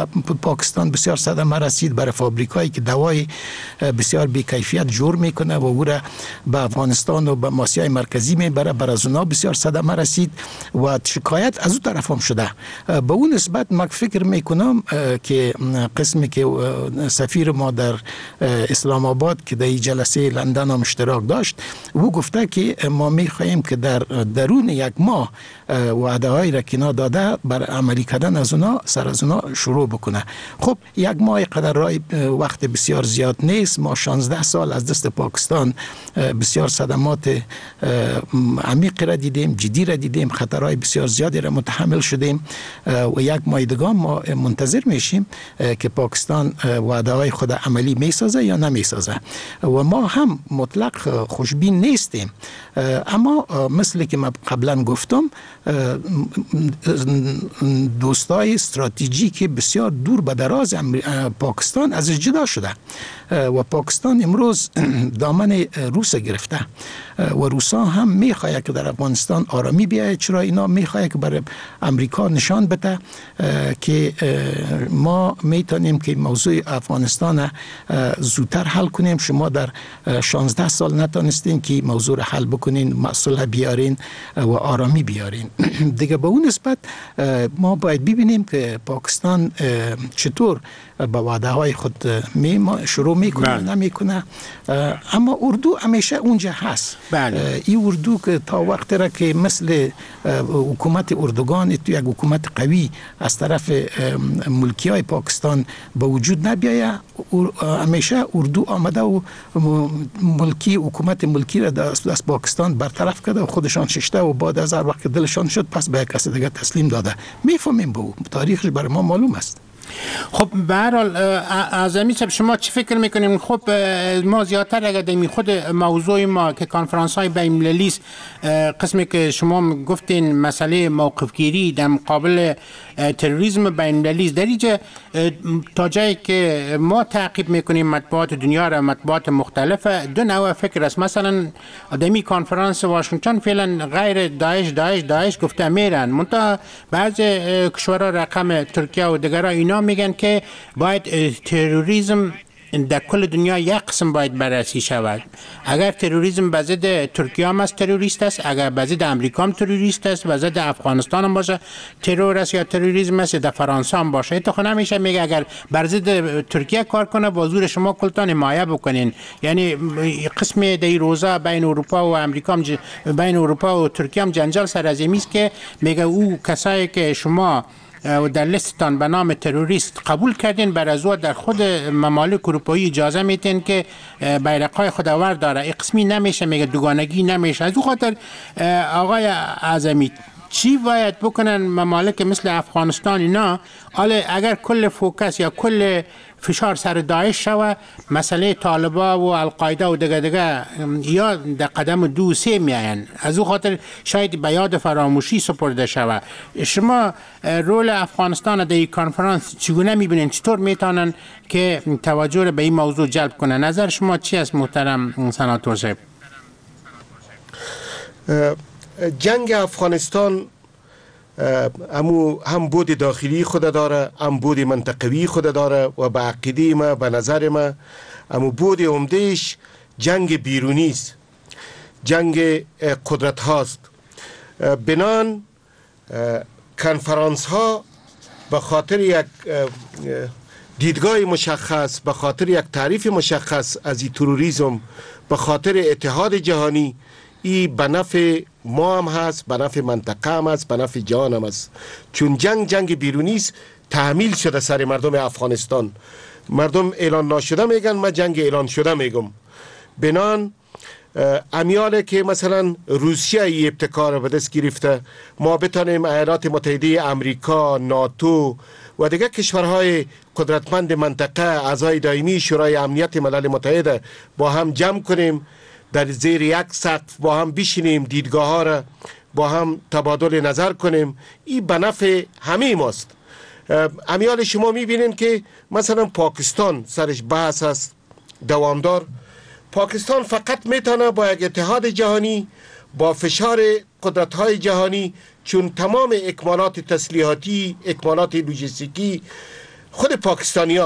پاکستان بسیار صدمه رسید، برای فابریکایی که دوای بسیار بیکیفیت جور میکنه و او را به افغانستان و به آسیای مرکزی میبره، بر از اونا بسیار صدمه رسید و شکایت از اون طرف هم شده. به اون نسبت من فکر میکنم که قسمی که سفیر ما در اسلام آباد که در جلسه لندن هم اشتراک داشت، او گفته که ما میخواهیم که در درون یک ماه وعده های را که اینا داده بر عملی کردن از اونا سر از اونا شروع بکنه. خب یک ماه قدر رای وقت بسیار زیاد نیست. ما شانزده سال از دست پاکستان بسیار صدمات عمیق را دیدیم، جدی را دیدیم، خطرهای بسیار زیادی را متحمل شدیم و یک ماه دیگه ما منتظر میشیم که پاکستان وعده های خود عملی میسازه یا نمیسازه و ما هم مطلق خوشبین نیستیم. اما مثل که من قبلا گفتم دوستای استراتژیک بسیار دور به دراز پاکستان از جدا شده و پاکستان امروز دامن روس گرفته و روسا هم میخواه که در افغانستان آرامی بیاید، چرا اینا میخواه که برای امریکا نشان بده که ما میتونیم که موضوع افغانستان زودتر حل کنیم، شما در شانزده سال نتونستین که موضوع را حل بکنین، صلح بیارین و آرامی بیارین. دیگه به اون نسبت ما باید ببینیم که پاکستان چطور با وعده های خود می شروع میکنه نمیکنه. اما اردو همیشه اونجا هست. بله. این اردو که تا وقتی را که مثل حکومت اردوگان تو یک حکومت قوی از طرف ملکی های پاکستان به وجود نبیایه، همیشه اردو آمده و ملکی حکومت ملکی را از پاکستان برطرف کرده و خودشان ششته و بعد از هر وقت دلشان شد پس به کسی دیگه تسلیم داده. میفهمیم به تاریخش برای ما معلوم است. خب به هر حال اعظمی صاحب شما چی فکر میکنیم؟ خب ما زیادتر اگر در خود موضوع ما که کنفرانس های بین المللی است، قسمی که شما گفتین مسئله موقف گیری در مقابل تروریسم بین المللی است، در اینجا تا جایی که ما تعقیب میکنیم مطبوعات دنیا را، مطبوعات مختلف دو نوع فکر است. مثلا دمی کنفرانس واشنگتن فعلا غیر داعش داعش داعش گفته میرن، منتها بعضی کشورها رقم ترکیه و دیگر اینا میگن که باید تروریسم در کل دنیا یک قسم باید بررسی شود. اگر تروریسم به ضد ترکیه هم است تروریست است، اگر به ضد امریکا هم تروریست است، به ضد افغانستان هم باشه ترور است یا تروریسم است، در فرانسه هم باشه. تو خودم میشه میگه اگر بر ضد ترکیه کار کنه با زور شما کلتان حمایت بکنین. یعنی قسم در روزا بین اروپا و امریکا هم ج... بین اروپا و ترکیه هم جنجال سر از این است که میگه او کسایی که شما و در لیستتان به نام تروریست قبول کردین، بر از او در خود ممالک اروپایی اجازه میتین که بیرقهای خود آور داره. این قسمی نمیشه، میگه دوگانگی نمیشه. از او خاطر آقای اعظمی چی باید بکنن ممالک مثل افغانستان اینا؟ حالا اگر کل فوکس یا کل فشار سر داعش شوه، مسئله طالبا و القاعده و دیگه دیگه یا در قدم دو سه میاین، از او خاطر شاید به یاد فراموشی سپرده شوه. شما رول افغانستان در این کنفرانس چگونه میبینین؟ چطور میتونن که توجه رو به این موضوع جلب کنن؟ نظر شما چی است محترم سناتور صاحب؟ جنگ افغانستان امو هم بود داخلی خود داره، هم بود منطقوی خود داره و به عقیده ما، به نظر ما امو بود عمدهش جنگ بیرونی است، جنگ قدرت هاست. بنان کنفرانس ها به خاطر یک دیدگاه مشخص، به خاطر یک تعریف مشخص از این تروریسم، به خاطر اتحاد جهانی، این به نفع ما هم هست، به نفع منطقه هم هست، به نفع جهان هم هست. چون جنگ جنگ بیرونی است، تحمیل شده سر مردم افغانستان. مردم اعلان ناشده میگن، من جنگ اعلان شده میگم. بنان امیاله که مثلا روسیه ای ابتکار به دست گرفته، ما بتانیم ایالات متحده امریکا، ناتو و دیگه کشورهای قدرتمند منطقه، اعضای دائمی شورای امنیت ملل متحد با هم جمع کنیم، در زیر یک سقف با هم بشینیم، دیدگاه ها را با هم تبادل نظر کنیم. این به نفع همه ماست. امیال شما میبینین که مثلا پاکستان سرش بحث است دوامدار. پاکستان فقط میتونه با یک اتحاد جهانی، با فشار قدرت های جهانی، چون تمام اکمالات تسلیحاتی، اکمالات لوجستیکی خود پاکستانی ها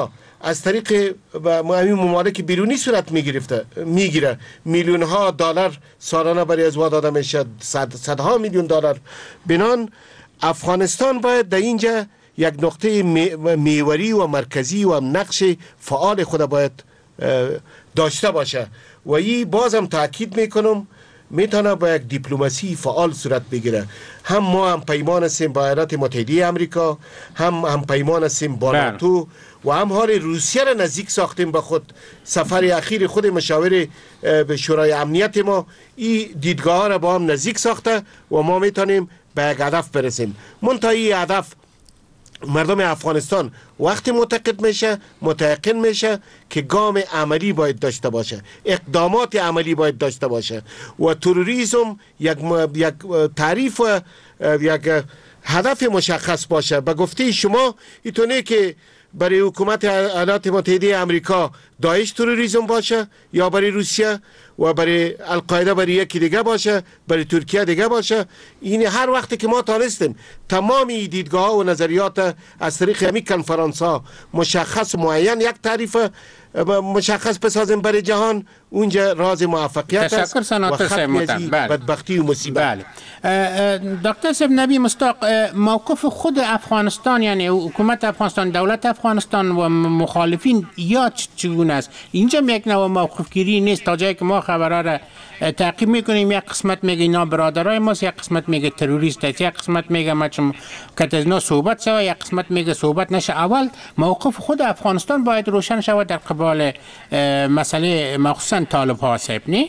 از طریق همین ممالک بیرونی صورت میگرفته میگیره. میلیون ها دلار سالانه برای ازوا داده میشه، صد صدها میلیون دلار. بنان افغانستان باید در اینجا یک نقطه میوری و مرکزی و نقش فعال خود باید داشته باشه و این بازم تاکید میکنم میتونه با یک دیپلماسی فعال صورت بگیره. هم ما هم پیمان هستیم با ایالات متحده آمریکا، هم هم پیمان هستیم با ناتو و هم حال روسیه را نزدیک ساختیم به خود. سفر اخیر خود مشاور به شورای امنیت ما این دیدگاه ها را با هم نزدیک ساخته و ما میتونیم به یک هدف برسیم. منتها این هدف مردم افغانستان وقتی معتقد میشه متيقن میشه که گام عملی باید داشته باشه، اقدامات عملی باید داشته باشه و تروریسم یک یک تعریف و یک هدف مشخص باشه. به گفته شما اینطوره که برای حکومت ایالات متحده آمریکا داعش تروریسم باشه یا برای روسیه و برای القاعده برای یکی دیگه باشه، برای ترکیه دیگه باشه. این هر وقتی که ما تانستیم تمامی دیدگاه ها و نظریات از طریق همین کنفرانس ها مشخص معین یک تعریف مشخص بسازیم برای جهان، اونجا راز موفقیت است و ختم از بدبختی و مصیبت. بله. دکتر صاحب نبی مصداق، موقف خود افغانستان یعنی حکومت افغانستان، دولت افغانستان و مخالفین یا چگونه است؟ اینجا یک نوع موقف گیری نیست؟ تا جایی که ما خبرها را تعقیب میکنیم یک قسمت میگه اینا برادرای ماست، یک قسمت میگه تروریست است، یک قسمت میگه ما چون که از اینا صحبت شوه، یک قسمت میگه صحبت نشه. اول موقف خود افغانستان باید روشن شود در قبال مسئله مخصوصا طالب ها صاحب نه؟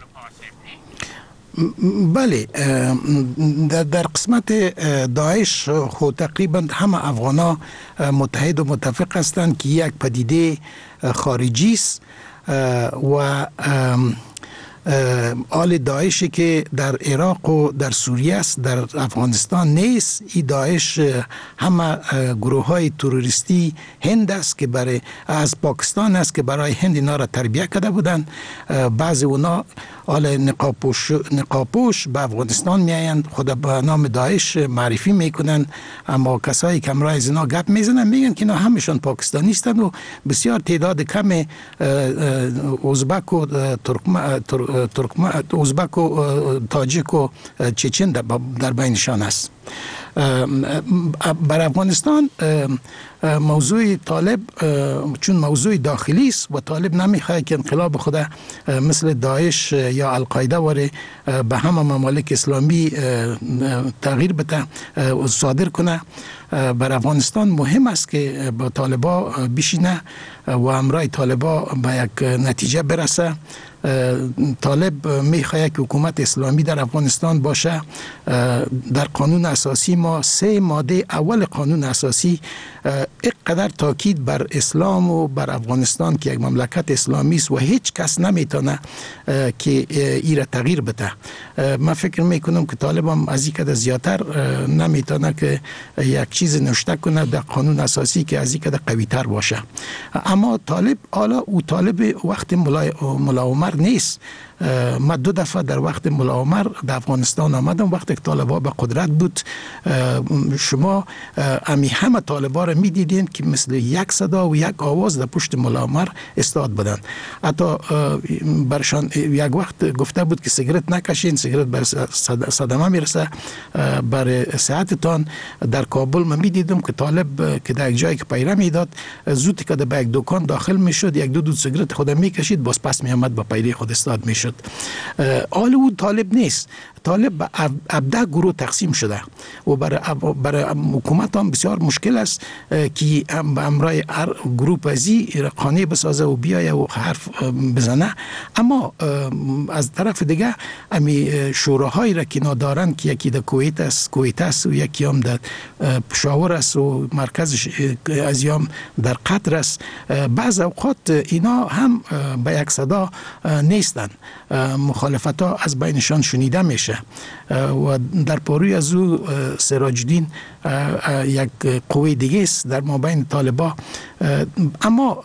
بله، در قسمت داعش خود تقریبا همه افغانا متحد و متفق هستند که یک پدیده خارجی است و آل داعشی که در عراق و در سوریه است، در افغانستان نیست. این داعش همه گروه های تروریستی هند است که برای از پاکستان است که برای هند اینا را تربیت کرده بودن. بعضی اونا آل نقابپوش نقابپوش به افغانستان میایند، خود به نام داعش معرفی میکنن، اما کسایی که همراه از اینا گپ میزنن میگن که اینا همشون پاکستانی هستند و بسیار تعداد کم ازبک و ترکمن ترکمن ازبک و تاجیک و چچن در بینشان است. بر افغانستان موضوع طالب چون موضوع داخلی است و طالب نمیخواد که انقلاب خود مثل داعش یا القاعده وره به همه ممالک اسلامی تغییر بده صادر کنه. بر افغانستان مهم است که با طالبا بشینه و همراه طالبا به یک نتیجه برسه. طالب میخواهد که حکومت اسلامی در افغانستان باشه. در قانون اساسی ما سه ماده اول قانون اساسی اینقدر تاکید بر اسلام و بر افغانستان که یک مملکت اسلامی است و هیچ کس نمیتونه که این را تغییر بده. من فکر میکنم که طالب هم از این قدر زیادتر نمیتونه که یک چیز نوشته کنه در قانون اساسی که از این قدر قوی تر باشه. اما طالب حالا او طالب وقت ملا عمر نیست. من دو دفعه در وقت ملا عمر در افغانستان آمدم، وقتی که طالبا به قدرت بود. شما امی همه طالبا را می دیدین که مثل یک صدا و یک آواز در پشت ملا عمر استاد بودن. حتی برشان یک وقت گفته بود که سیگرت نکشین، سیگرت بر صدمه میرسه بر صحتتان. در کابل من می دیدم که طالب که در یک جایی که پیره میداد زود که به یک دکان داخل میشد یک دو دو سیگرت خود میکشید، باز پس می آمد با پیره خود استاد میشد. آل او طالب نیست. طالب به ابده گروه تقسیم شده و برای برای حکومت هم بسیار مشکل است که به امرای هر گروه پزی خانه بسازه و بیایه و حرف بزنه. اما از طرف دیگه امی شوراهایی را که دارن که یکی در کویت است کویت است و یکی هم در پشاور است و مرکزش از یام در قطر است. بعض اوقات اینا هم به یک صدا نیستند. مخالفت ها از بینشان شنیده میشه و در پاروی از او سراج الدین یک قوه دیگه است در مابین طالبا، اما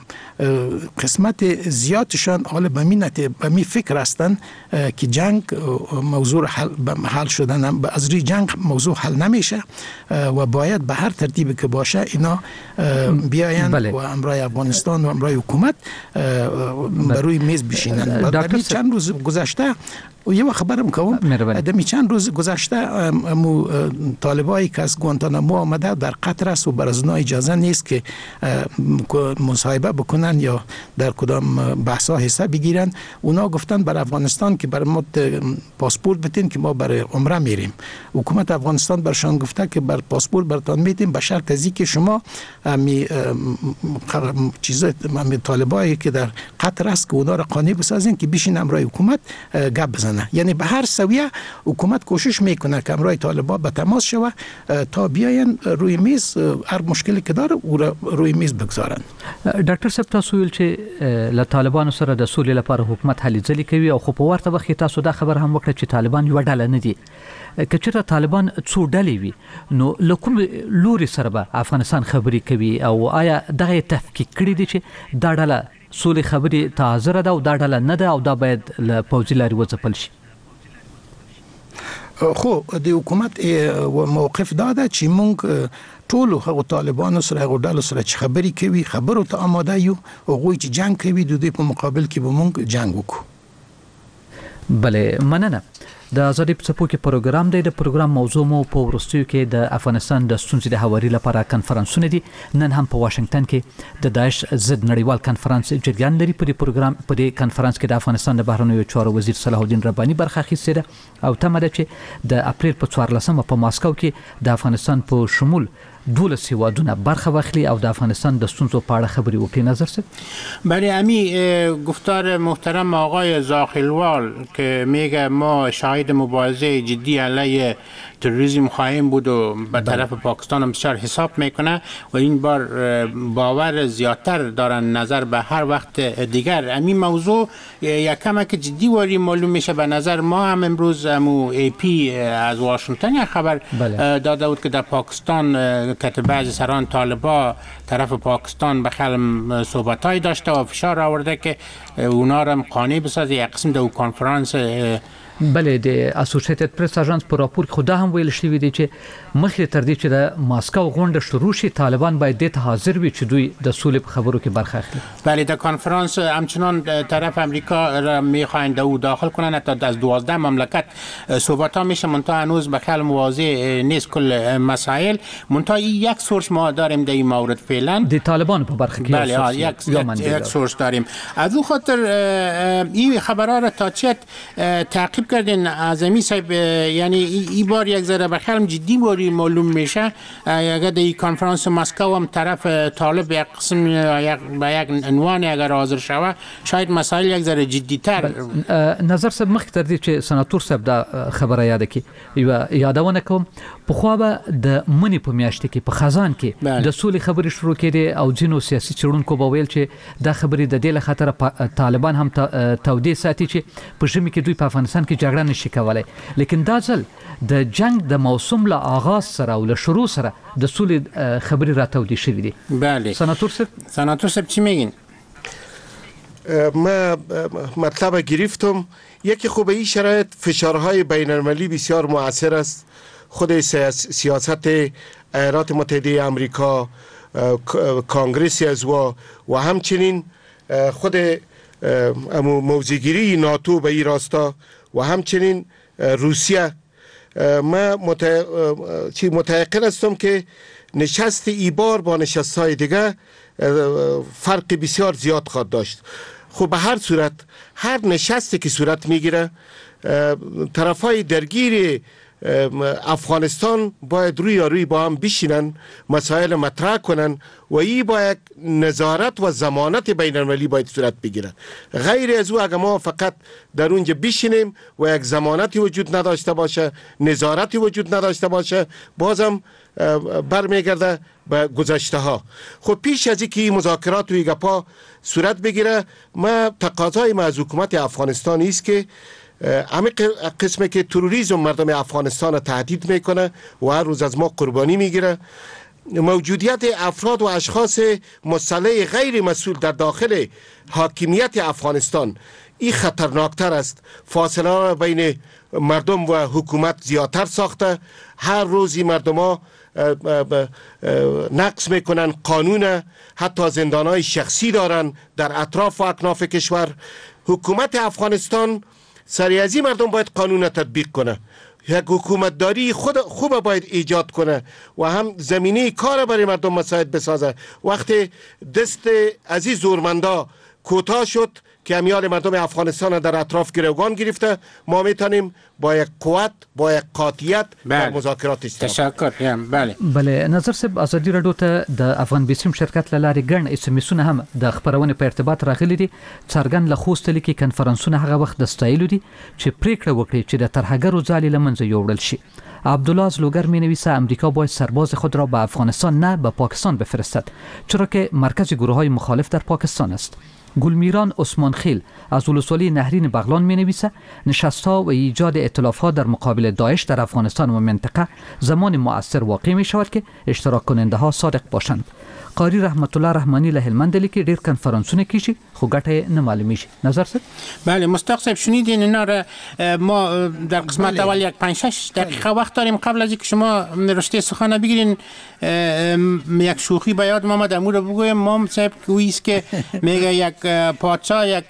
قسمت زیادشان حالا به می نت به می فکر هستند که جنگ موضوع حل, حل شدن از روی جنگ موضوع حل نمیشه و باید به هر ترتیبی که باشه اینا بیاین بله. و امرای افغانستان و امرای حکومت بر روی میز بشینن. در چند روز گذشته و یه خبرم کنم دمی چند روز گذشته امو طالبایی که از گوانتانامو آمده در قطر است و بر از اونا اجازه نیست که مصاحبه بکنن یا در کدام بحثا حصه بگیرن. اونا گفتن بر افغانستان که بر ما پاسپورت بدین که ما برای عمره میریم. حکومت افغانستان برشان گفته که بر پاسپورت برتان میدیم به شرط از اینکه شما می چیزا می طالبایی که در قطر است که اونا را قانع بسازین که بشین امرای حکومت گپ بزنن. یعنی به هر سویه حکومت کوشش میکنه که امرای طالبان به تماس شوه تا بیاین روی میز هر مشکلی که داره او را روی میز بگذارن. ډاکټر صاحب تاسو ویل چې له طالبانو سره د سولې لپاره حکومت هلې ځلې کوي او خو په ورته وخت تاسو دا خبر هم وکړه چې طالبان یو ډله نه دي. که چېرته طالبان څو ډلې وي نو له کوم لوري سره به افغانستان خبرې کوي او آیا دغه تفکیک کړي دي چې دا ډله سولې خبرې ته حاضره ده او دا ډله نه ده او دا باید له پوځي لارې وځپل شي؟ خو د حکومت موقف داده چې مونږ ټول هغه طالبانو سره هغه ډلو سره چې خبرې کوي خبرو ته آماده یو او هغوی چې جنگ کوي د دوی په مقابل کې به مونږ جنگ وکړو. بله مننه. د ازادي پڅپو کې پروګرام دی. د پروګرام موضوع مو په ورستیو کې د افغانستان د ستونزې د هواري لپاره کنفرانسونه دي. نن هم په واشنگټن کې د داعش ضد نړیوال کنفرانس جریان لري. په دې پروګرام په دې کنفرانس کې د افغانستان د بهرنیو چارو وزیر صلاح الدین رباني برخه اخیستې ده او تمه ده چې د اپریل په څوارلسمه په ماسکو کې د افغانستان په شمول دولس هیوادونه برخه واخلي او د افغانستان د ستونزو په اړه خبرې وکړي. نظر څه؟ بله امی گفتار محترم آقای زاخیلوال که میگه ما شاهد مبارزه جدی علیه تروریسم خواهیم بود و به طرف پاکستان هم بسیار حساب میکنه و این بار باور زیادتر دارن نظر به هر وقت دیگر. امی موضوع یک کمک جدی واری معلوم میشه. به نظر ما هم امروز امو ای پی از واشنگتن یک خبر بله. داده بود که در پاکستان که بعضی سران طالبا طرف پاکستان به خلم صحبتای داشته و فشار آورده که اونا را قانع بسازه یک قسم دو کنفرانس. بله د اسوسییټډ پریس اژانس په راپور کې خدا هم ویل شوی دی چې مخکې تر دې چې د ماسکو غونډه شروع شي طالبان باید د حاضر وي چې دوی د سولې په خبرو کې برخه اخلي. بله در کنفرانس همچنان طرف امریکا را میخواهند او داخل کنند تا از دوازده مملکت صحبت ها میشه. منتها هنوز به خیال واضح نیست کل مسائل. منتها یک سورس ما داریم در این مورد فعلا د طالبان په برخه کې. بله یک یک سورس داریم. از اون خاطر این خبرها را تا چت تعقیب کردین اعظمی صاحب. یعنی این بار یک ذره به خیال جدی باری معلوم میشه. اگر در این کنفرانس مسکو هم طرف طالب یک قسم یک با یک عنوان اگر حاضر شوه شاید مسائل یک ذره جدی تر. نظر صاحب مخکې تر دې چې سناتور صاحب دا خبره یاد کی یو یادونه کوم په خو به د منی په میاشت کې په خزان کې د سولې خبرې شروع کړي او ځینو سیاسي چړونکو به ویل چې دا خبرې د دې له خاطر طالبان هم تودې ساتي چې په ژمي کې دوی په افغانستان کې جګړه نشي کولای. لیکن دا ځل د جنگ د موسم له آغاز سره او له شروع سره د سولې خبرې راتودې شوې دي. بله سناتور صاحب سناتور صاحب چی میگین؟ ما مطلب گرفتم. یکی خوب این شرایط فشارهای بین المللی بسیار مؤثر است. خود سیاست ایالات متحده آمریکا، کانگرس از و و همچنین خود موضع‌گیری ناتو به این راستا و همچنین روسیه. ما متیقن هستم که نشست ای بار با نشست‌های دیگه فرق بسیار زیاد خواهد داشت. خب به هر صورت هر نشستی که صورت میگیره طرفای درگیر افغانستان باید روی روی با هم بشینن، مسائل مطرح کنن و این باید نظارت و ضمانت بین المللی باید صورت بگیره. غیر از او اگر ما فقط در اونجا بشینیم و یک ضمانتی وجود نداشته باشه، نظارتی وجود نداشته باشه، بازم برمیگرده به گذشته ها. خب پیش از اینکه این مذاکرات و گپا صورت بگیره، ما تقاضای ما از حکومت افغانستان است که همه قسمی که تروریسم مردم افغانستان را تهدید میکنه و هر روز از ما قربانی میگیره، موجودیت افراد و اشخاص مسلح غیر مسئول در داخل حاکمیت افغانستان این خطرناکتر است. فاصله را بین مردم و حکومت زیادتر ساخته. هر روزی مردم ها نقض میکنن قانون، حتی زندانهای شخصی دارن در اطراف و اکناف کشور. حکومت افغانستان سری از این مردم باید قانون تطبیق کنه، یک حکومت داری خود خوب باید ایجاد کنه و هم زمینه کار برای مردم مساعد بسازه. وقتی دست از این زورمندا کوتاه شد که امیال مردم افغانستان در اطراف گروگان گرفته، ما میتونیم با یک قوت، با یک قاطعیت در مذاکرات اشتراک. تشکر. بله بله نظر صاحب، ازادي رادیو ته د افغان بیسیم شرکت لاري ګڼ اس ام اسونه هم د خبرونه په ارتباط راغلي دي. څرګند له خوست لیکي کنفرانسونه هغه وخت د ستایلو دي چې پریکړه وکړي چې د ترهګرو ځالې لمنځه یوړل شي. عبدالله از لوگر می نویسه امریکا باید سرباز خود را به افغانستان نه به پاکستان بفرستد، چرا که مرکز گروه های مخالف در پاکستان است. گلمیران عثمان خیل از ولسوالی نهرین بغلان می نویسه نشست‌ها و ایجاد ائتلاف‌ها در مقابل داعش در افغانستان و منطقه زمان مؤثر واقع می شود که اشتراک کننده ها صادق باشند. قاری رحمت الله رحمانی له هلمند لیکي ډیر کنفرانسونه کیږي خو ګټه نه معلومه شي. نظر څه؟ بله مصدق صاحب شنیدین اینا را ما در قسمت اول یک پنج شش دقیقه وقت داریم. قبل از اینکه شما رشته سخن بگیرین یک شوخی به یاد ما در مورد بگویم. ما صاحب کویست که میگه یک پادشاه یک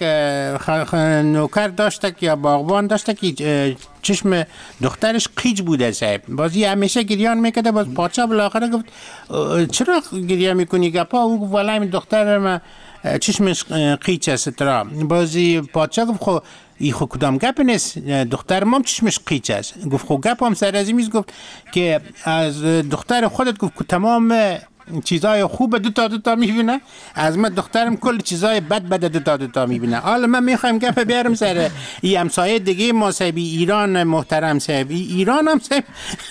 نوکر داشته یا باغبان داشته که چشم دخترش قیچ بوده صاحب. بازی همیشه گریان میکرده. باز پادشاه بالاخره گفت چرا گریه میکنی گپا؟ او گفت والله دختر من چشمش قیچ است ترا. بازی پادشاه گفت خب ای خو کدام گپ نیست، دختر مام چشمش قیچ است. گفت خب گپ هم سر از میز گفت که از دختر خودت گفت که تمام چیزای خوب دو تا دو تا میبینه، از من دخترم کل چیزای بد بد دو تا دو تا میبینه. حالا من میخوایم گپ بیارم سر ای همسایه دیگه ما صاحب ایران محترم صاحب. ایران هم صاحب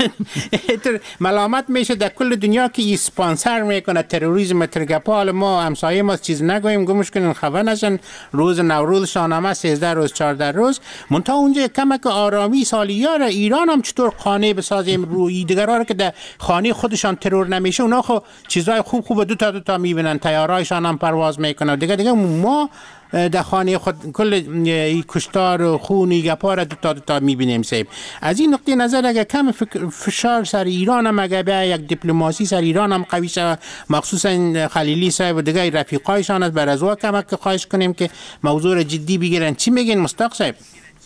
ملامت میشه در کل دنیا که ای اسپانسر میکنه تروریسم ترگپا. حالا ما همسایه ما چیز نگویم گمش کنن خبر نشن. روز نوروز شاهنامه سیزده روز چهارده روز منتها اونجا کمک آرامی سالیار. ایران هم چطور خانه بسازیم روی دیگران که در خانه خودشان ترور نمیشه. اونا خب چیزای خوب خوب دو تا دو تا میبینن، تیارایشان هم پرواز میکنن دیگه دیگه. ما در خانه خود کل کشتار و خونی گپا را دو تا دو تا میبینیم صاحب. از این نقطه نظر اگر کم فشار سر ایران هم اگر به یک دیپلماسی سر ایران هم قوی شود، مخصوصا خلیلی صاحب و دیگه رفیقایشان است، بر از وا کمک خواهش کنیم که موضوع را جدی بگیرن. چی میگین مصدق صاحب؟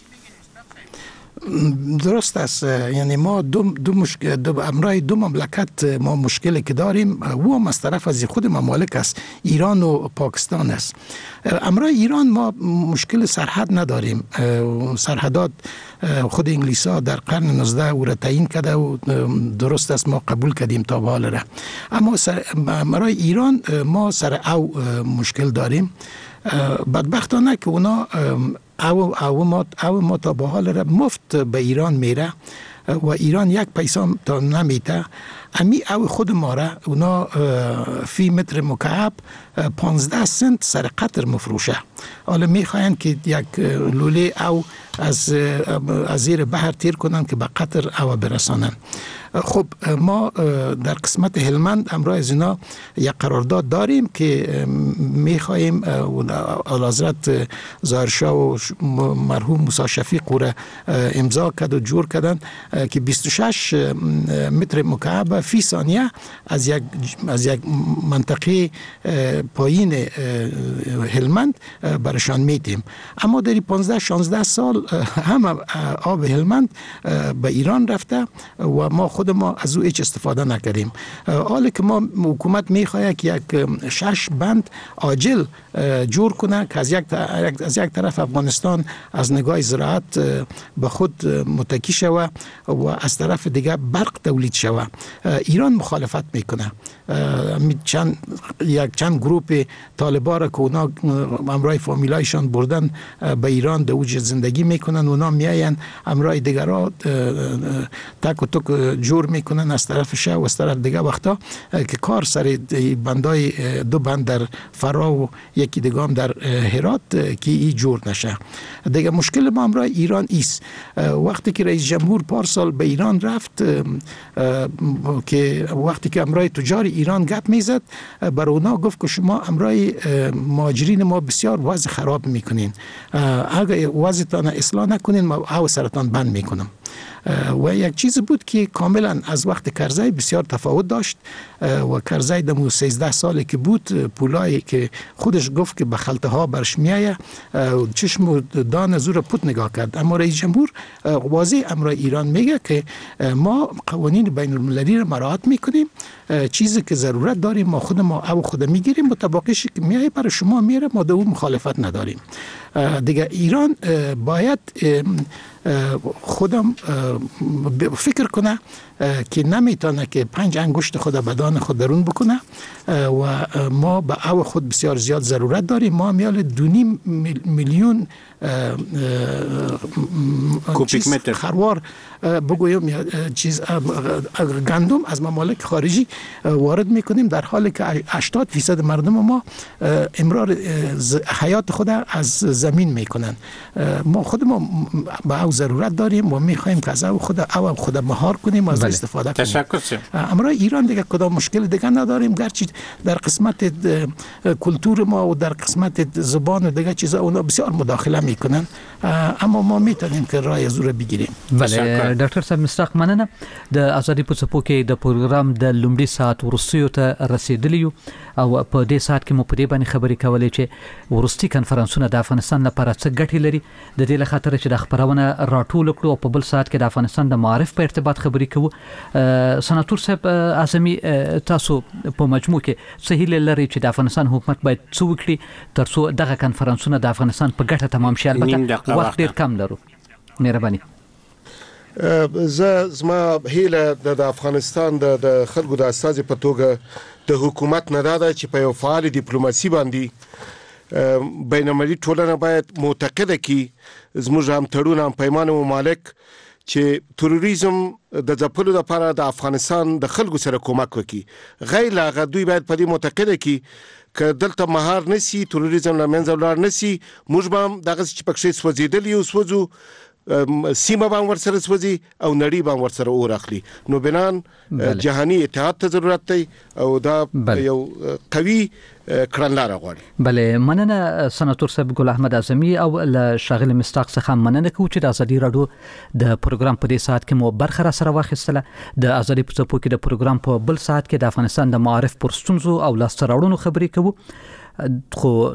درست است. یعنی ما دو دو مشکل دو امرای دو مملکت ما مشکلی که داریم و هم از طرف از خود ممالک است، ایران و پاکستان است. امرای ایران ما مشکل سرحد نداریم. سرحدات خود انگلیس ها در قرن نوزده او را تعیین کرده و درست است ما قبول کردیم تا به حال را. اما سر امرای ایران ما سر او مشکل داریم. بدبختانه که اونا او او ما او ما تا به حال مفت به ایران میره و ایران یک پیسه تا نمیته. امی او خود ما را اونا فی متر مکعب پانزده سنت سر قطر مفروشه. حالا میخواین که یک لوله او از از زیر بحر تیر کنن که به قطر او برسانن. خب ما در قسمت هلمند امرای از اینا یک قرارداد داریم که میخواییم حضرت ظاهرشاه و مرحوم موسی شفیق را امضا کرد و جور کردن که بیست و شش متر مکعب فی ثانیه از یک از یک منطقه پایین هلمند برشان میتیم. اما در پانزده شانزده سال هم آب هلمند به ایران رفته و ما خود ما از او هیچ استفاده نکردیم. حالا که ما حکومت میخواد که یک شش بند عاجل جور کنه که از یک از یک طرف افغانستان از نگاه زراعت به خود متکی شوه و از طرف دیگه برق تولید شوه. ایران مخالفت میکنه. چند یک چند گروه طالبان را که اونا امرای فامیلایشان بردن به ایران در اوج زندگی میکنن، اونا میاین امرای دیگرها تک و تک جور میکنن از طرف شه و از طرف دیگه وقتا که کار سر بندای دو بند در فرا و یکی دیگه هم در هرات که ای جور نشه. دیگه مشکل ما امرای ایران ایست. وقتی که رئیس جمهور پارسال به ایران رفت که وقتی که امرای تجار ایران گپ میزد بر اونا گفت که شما امرای مهاجرین ما بسیار وضع خراب میکنین، اگر وضعتان اصلاح نکنین ما او سرطان بند میکنم. و یک چیز بود که کاملا از وقت کرزی بسیار تفاوت داشت و کرزی دمو سیزده ساله که بود پولایی که خودش گفت که به خلطه ها برش میایه چشم و دان زور پوت نگاه کرد. اما رئیس جمهور واضح امر ایران میگه که ما قوانین بین المللی را مراعات میکنیم، چیزی که ضرورت داریم ما خود ما او خود میگیریم، متباقیش که میایه برای شما میره، ما دو مخالفت نداریم. دیگه ایران باید خودم فکر کنه که نمیتونه که پنج انگشت خود بدن خود درون بکنه و ما به او خود بسیار زیاد ضرورت داریم. ما میال دونیم میلیون کوبیک متر خروار بگویم چیز گندم از ممالک خارجی وارد میکنیم، در حالی که هشتاد درصد مردم ما امرار حیات خود از زمین میکنن. ما خود ما به او ضرورت داریم و میخوایم که از او خود او خود مهار کنیم و از استفاده کنیم. تشکر. امرای ایران دیگه کدام مشکل دیگه نداریم، گرچه در قسمت کلتور ما و در قسمت زبان و دیگه چیزا اونا بسیار مداخله میکنن، اما ما میتونیم که راه از او بگیریم. بله ډاکټر صاحب مستحق مننه. د ازادي په څپو کې د پروګرام د لومړي ساعت ورستیو ته رسیدلی یو او په دې ساعت کې مو په دې باندې خبرې کولې چې ورستي کنفرانسونه د افغانستان لپاره څه ګټې لري. د دې لخاطر چې د خبرونه راټول کړو او په بل ساعت کې د افغانستان د معارف په ارتباط خبرې کوو. سناتور صاحب اعظمي تاسو په مجموع کې صحیح لري چې د افغانستان حکومت باید څه وکړي ترڅو دغه کنفرانسونه د افغانستان په ګټه تمام شي. البته وخت ډیر کم لرو. مهرباني. زه زما هیله د افغانستان د خلکو د استازي په توګه د حکومت نه ده چې په یو فعال ډیپلوماسي باندې بینالمللي ټولنه باید معتقده کی زموږ هم تړون هم پیمان ممالک چې تروریزم د ځپلو لپاره د افغانستان د خلکو سره کومک وکړي. غیر لاغه دوی باید په دې معتقده کی که دلته مهار نسی تروریزم لمنځه ولاړ نسی، موږ به دغه چې پکې سوځیدلی او سوځو سیمه باندې ورسره سوځي او نړۍ باندې ورسره اور اخلي. نو بنان جهاني اتحاد ته ضرورت دی او دا یو قوي کړنلاره غواړي. بله مننه سناتور صاحب ګل احمد اعظمي او له شاغل مستحق څخه مننه کوم چې د ازادي رادیو د پروګرام په دې ساعت کې مو برخه را سره واخیستله. د ازادي په څپو کې د پروګرام په بل ساعت کې د افغانستان د معارف پر ستونزو او لاسته راوړنو خبرې کوو. خو